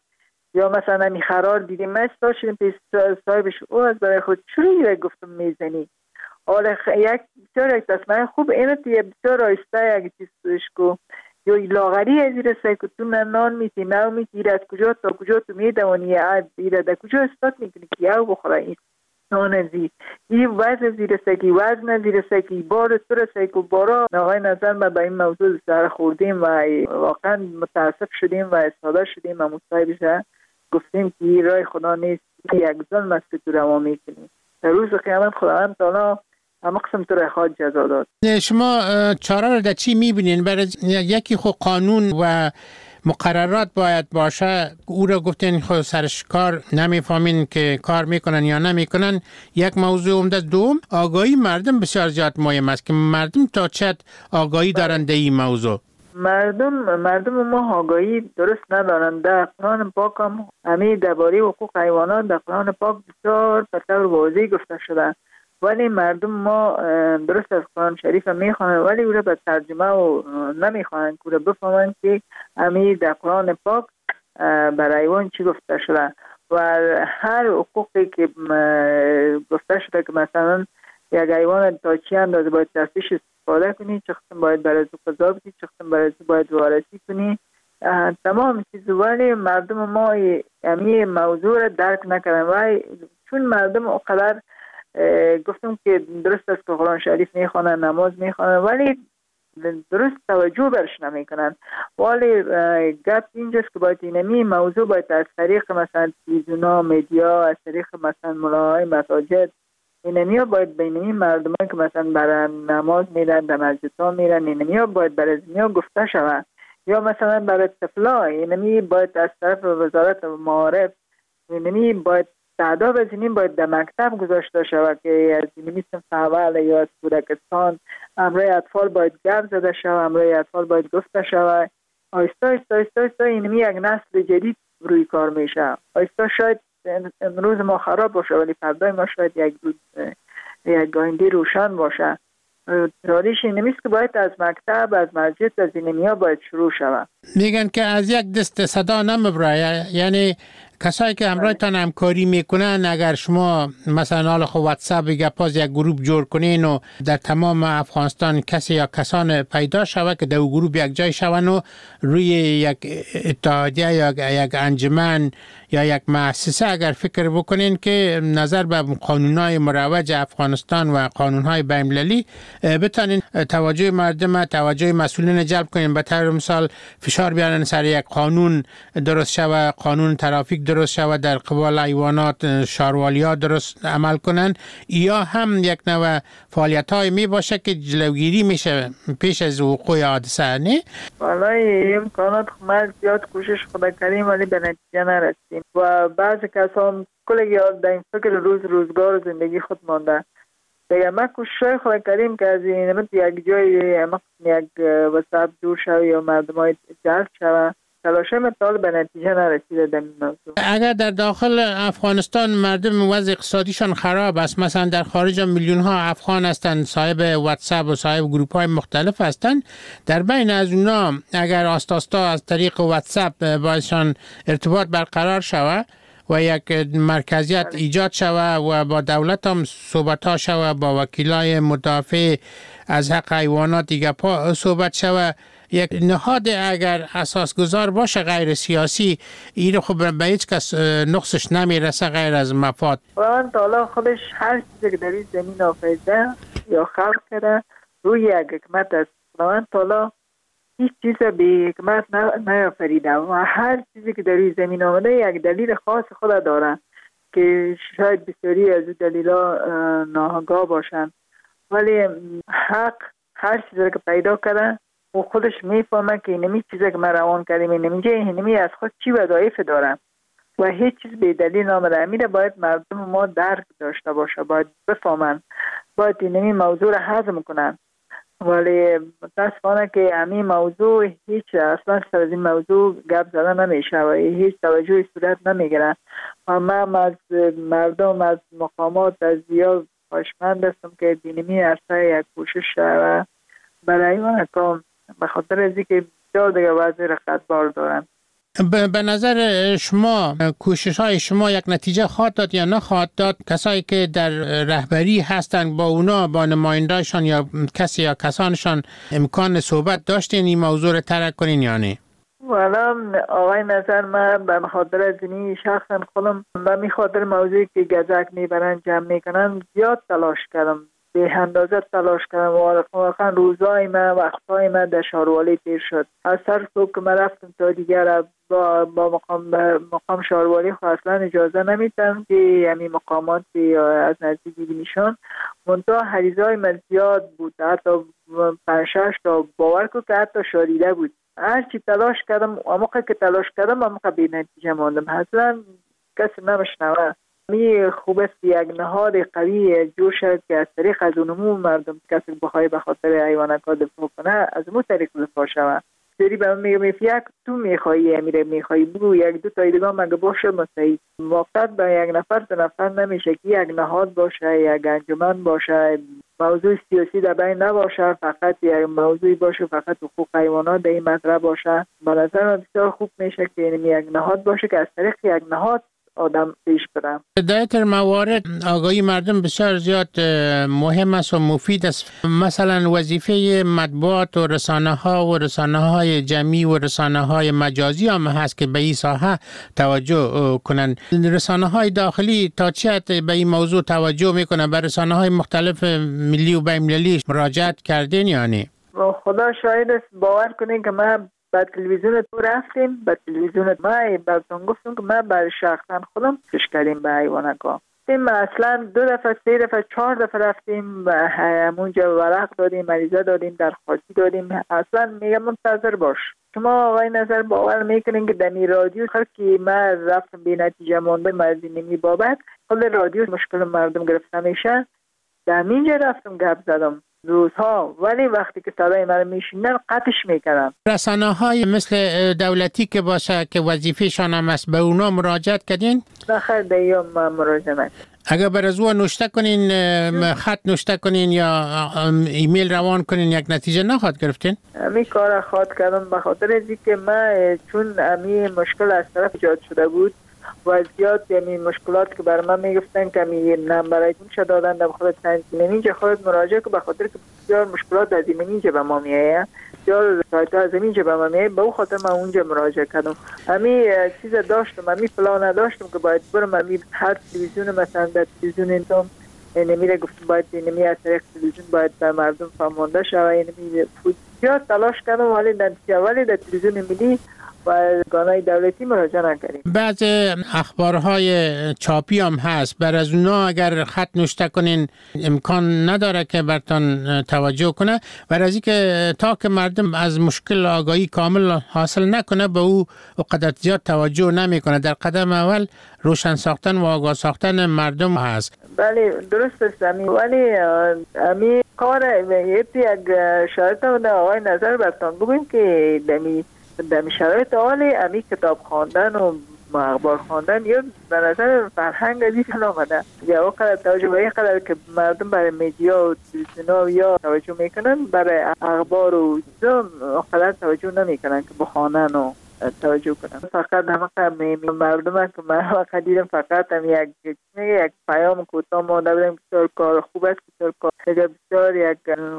یا مثلا همین خرار دیدیم ما استاد شدیم پیش صاحبش او از برای خود چوری گفتم میزنی حالا یک بسیار یک تصمیم خوب اینو توی بسیار آیسته یک چیزش کو یا لاغری از این رسه که تو نان میتی نو میتی از کجا تا کجا تو میدونی ایره در کجا استاد میکنی که یو بخوره این نان زی این وزن زیر سکی وزن زیر سکی بار تو رسه که بارا نقای نظر ما به این موضوع سر خوردیم و واقعا متاسف شدیم و استاده شدیم و مصاحبه گفتیم که این رای خدا نیست یک ظلم است که تو روا میکنیم در روز قیامت خداوند تعالی اما قسم تو رای خواهد جزا داد.
شما چاره رو در چی میبینین؟ برای یکی خود قانون و مقررات باید باشه، او را گفتین خود سرش کار نمیفهمین که کار میکنن یا نمیکنن. یک موضوع عمده. دوم آگاهی مردم بسیار زیاد مهم است که مردم تا چه آگاهی دارن در این موضوع.
مردم مردم ما آگاهی درست ندارند. در قرآن پاک هم همین درباره حقوق حیوانات در قرآن پاک بسیار به طور واضح گفته شده، ولی مردم ما درست از قرآن شریف میخوانند ولی او را به ترجمه و نمیخوانند که او بفهمند که همین در قرآن پاک برای حیوان چی گفته شده و هر حقوقی که گفته شده که مثلا یک حیوان تا چی اندازه باید تفتیش استفاده کنی، چه قسم باید برای تو قضا بدی، چه قسم برای تو باید وارسی کنی، تمام چیز. ولی مردم ما همین موضوع را درک نکردن و چون مردم اقدر گفتم که درست است که قرآن شریف میخوانن نماز میخوانن ولی درست توجه برش نمیکنن. ولی گپ اینجاست که باید اینمی موضوع باید از طریق مثلا تلویزیونا مدیا از طریق مثلا ملاهای مساجد اینمی ها باید بینمی مردم که مثلا برای نماز میرن در مسجد ها میرن اینمی ها باید برای دنیا گفته شود یا مثلا برای طفلا اینمی باید از طرف وزارت معارف اینمی باید تعداد از اینیم باید در مکتب گذاشته شود که از اینمی صنف اول یا از کودکستان امرای اطفال باید گپ زده شود، امرای اطفال باید گفته شود. آیستا آیستا آیستا آیستا اینمی یک نسل جدید روی کار میشه. آیستا شاید امروز ما خراب باشه ولی فردای ما شاید یک روز یک آینده روشن باشه. راریش اینمیست که باید از مکتب از مسجد از اینمی ها باید شروع شود.
میگن که از یک دست صدا نمیبره، یعنی کسایی که همراهتان همکاری میکنن اگر شما مثلا حالا خب واتساپ گپاز یک گروه جور کنین و در تمام افغانستان کسی یا کسان پیدا شود که در اون گروه یک جای شون و روی یک اتحادیه یا یک انجمن یا یک مؤسسه اگر فکر بکنین که نظر به قانونهای مروج افغانستان و قانونهای بین‌المللی بتونین توجه مردم توجه مسئولین جلب کنین، به طور مثال فشار بیارن سر یک قانون درست شود، قانون ترافیک درست شود، در قبال حیوانات شاروالی‌ها درست عمل کنن، یا هم یک نوع فعالیت‌های می باشه که جلوگیری میشه پیش از وقوع حادثه. نه
والله امکانات ما زیاد کوشش خدا کردیم ولی به نتیجه نرسیدیم و بعضی کسان کلی یاد در این فکر روز روزگار زندگی خود مانده. دیگه ما کوشش خدا کردیم که از این رد یک جای یک وسط دور شد یا مردمای جلب شد. تلاشه مطال به نتیجه نرسیده در این موضوع.
اگر در داخل افغانستان مردم وضع اقتصادیشان خراب است، مثلا در خارج میلیون ها افغان هستند صاحب واتساپ و صاحب گروپ های مختلف هستند، در بین از اونا اگر آستاستا از طریق واتساپ بایشان ارتباط برقرار شود و یک مرکزیت ایجاد شود و با دولت هم صحبت ها شود، با وکیلای مدافع از حق حیوانات دیگه پا صحبت شود، یک نهاد اگر اساسگذار باشه غیر سیاسی، این خب به هیچ کس نقصش نمیرسه غیر از مفاد.
خداوند تعالی خودش هر چیزی که در این زمین آفریده یا خلق کرده روی یک حکمت است. خداوند تعالی هیچ چیز به حکمت نیافریده و هر چیزی که در این زمین آمده یک دلیل خاص خود داره که شاید بسیاری از دلیلا ناآگاه باشن، ولی حق هر چیزی که پیدا کرده و خودش میفهمه که اینمی چیزی که من روان کردیم اینمی اینمی از خود چی وظایف داره و هیچ چیز به دلیل نامده. امیره باید مردم ما درک داشته باشه، باید بفهمن، باید اینمی موضوع را هضم کنن. ولی متاسفانه که همین موضوع هیچ اصلا سر از این موضوع گپ زده نمیشه و هیچ توجهی صورت نمیگیره و من از مردم از مقامات از زیاد خواهشمند هستم که دینمی عرصه یک کوشش شده برای من کام به خاطر از اینکه بسیار دیگه وضع رقتبار دارن.
به نظر شما کوشش های شما یک نتیجه خواهد داد یا نخواهد داد؟ کسایی که در رهبری هستند با اونا، با نمایندهشان یا کسی یا کسانشان امکان صحبت داشتین این موضوع رو ترک کنین یا نه؟
والا آقای نظر من به خاطر از اینی شخصا خودم به می خاطر موضوعی که گزک میبرن جمع میکنن زیاد تلاش کردم، به اندازه تلاش کردم و واقعا روزای من وقتای من در شاروالی تیر شد. از سر صبح که من رفتم تا دیگر با, با مقام مقام شاروالی خود اصلا اجازه نمیدن که یعنی مقاماتی از نزدیک ببینیشان. منتها حریزای من زیاد بود، حتی پنج شش تا باور کو که حتی شاریده بود. هرچی تلاش کردم اما که تلاش کردم اما که بی نتیجه ماندم. اصلا کسی نمیشنوه. می خوب است یک نهاد قوی جوش که از طریق از اونمو مردم کسی بخوای به خاطر حیوانات دفاع کنه از اون طریق دفاع شود. سری به من میگم یک تو میخوایی امیره میخوایی بگو یک دو تا دیگه مگه باشه مستعد موقت به یک نفر دو نفر نمیشه که یک نهاد باشه، یک انجمن باشه، موضوع سیاسی در بین نباشه، فقط یک موضوعی باشه فقط حقوق حیوانات در این مطرح باشه. به نظر من بسیار خوب میشه که یک نهاد باشه که از طریق یک نهاد آدم پیش برم.
در این موارد آگاهی مردم بسیار زیاد مهم است و مفید است. مثلا وظیفه مطبوعات و رسانه ها و رسانه های جمعی و رسانه های مجازی هم هست که به این ساحه توجه کنند. رسانه های داخلی تا چه حد به این موضوع توجه میکنن؟ به رسانه های مختلف ملی و بین المللی مراجعت کردین یا نه؟
خدا شاهد است، باور کنین که من با تلویزیون تو رفتیم، با تلویزیون ما براتون گفتم که ما برای شخصا خودم پیش کردیم به حیوانات. ما اصلا دو دفعه سه دفعه چهار دفعه رفتیم و همونجا ورق دادیم، مریضه دادیم، درخواستی دادیم. اصلا میگم منتظر باش. شما آقای نظر باور میکنین که دمی رادیو هر کی ما رفتم بی نتیجه ماندم از اینمی بابت خود رادیو مشکل مردم گرفته میشه. دمینجا رفتم گپ زدم روزها، ولی وقتی که صدای من میشینن قطعش میکنن.
رسانه های مثل دولتی که باشه که وظیفه‌شان هم است به اونا مراجعت کردین؟
نه خیر دیگه ما مراجعه نکردیم.
اگر بر از او نوشته کنین، خط نوشته کنین یا ایمیل روان کنین یک نتیجه نخواد گرفتین؟
امی کار خواهد کردم به خاطر از اینکه من چون امی مشکل از طرف ایجاد شده بود و زیاد یعنی مشکلات که بر من میگفتن که می نمبر چه دادن در خود اینجا خودت مراجعه که به خاطر که بسیار مشکلات از اینجا به ما میایه، بسیار سایت از اینجا به ما میایه، به خاطر من اونجا مراجعه کردم. امی چیز داشتم، امی پلان داشتم که باید برم امی هر تلویزیون مثلا در تلویزیون اینتم نمیره گفتم باید نمی از طریق تلویزیون باید به مردم فهمانده شود. نمی زیاد تلاش کردم ولی در ولی در تلویزیون ملی و گانای دولتی مراجعه نکردیم.
بعض اخبارهای چاپی هم هست، بر از اونا اگر خط نوشته کنین امکان نداره که برتان توجه کنه، بر از اینکه تا که مردم از مشکل آگاهی کامل حاصل نکنه به او قدر زیاد توجه نمیکنه. در قدم اول روشن ساختن و آگاه ساختن مردم هست.
بله درست است امی، ولی امی کار یک شرط و آقای نظر برتان بگویم که دمی در شرایط حالی امی کتاب خواندن و اخبار خواندن یا به نظر فرهنگ ازی کن آمده یا وقت توجه به این قدر که مردم برای میدیا و تلویزیون یا توجه میکنن برای اخبار و قدر توجه نمیکنن که بخوانن و توجه کنن. فقط همه مردم هست که من وقت دیدم فقط هم یک یک پیام کوتاه مانده بودم بسیار کار خوب است، بسیار کار بسیار یک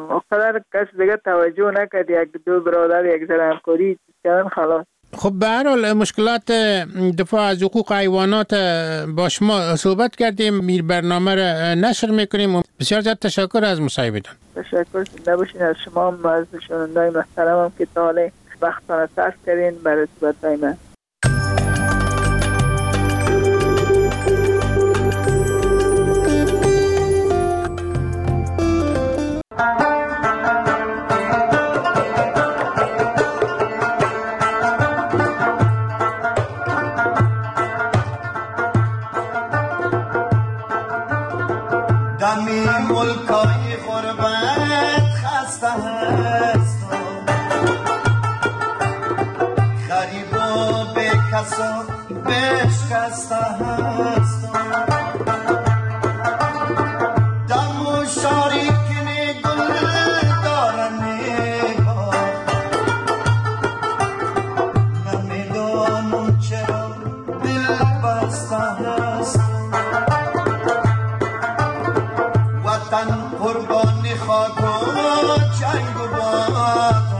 قدر کس دیگه توجه نکرد، یک دو برادر یک ذره همکاری کردن خلاص.
خب به هر حال مشکلات دفاع از حقوق حیوانات با شما صحبت کردیم، میر برنامه را نشر میکنیم. بسیار زیاد تشکر از مصاحبتان.
تشکر نباشین از شما هم از شنوندای محترمم که تا حالا وقتان صرف کردین برای صحبت‌های من.
دمی ملکای غربت خسته هست، غریب و به کسا بشکسته هست. دم و شاریکن گل دارن نگاه، نمیدان خاک و جنگ و باغ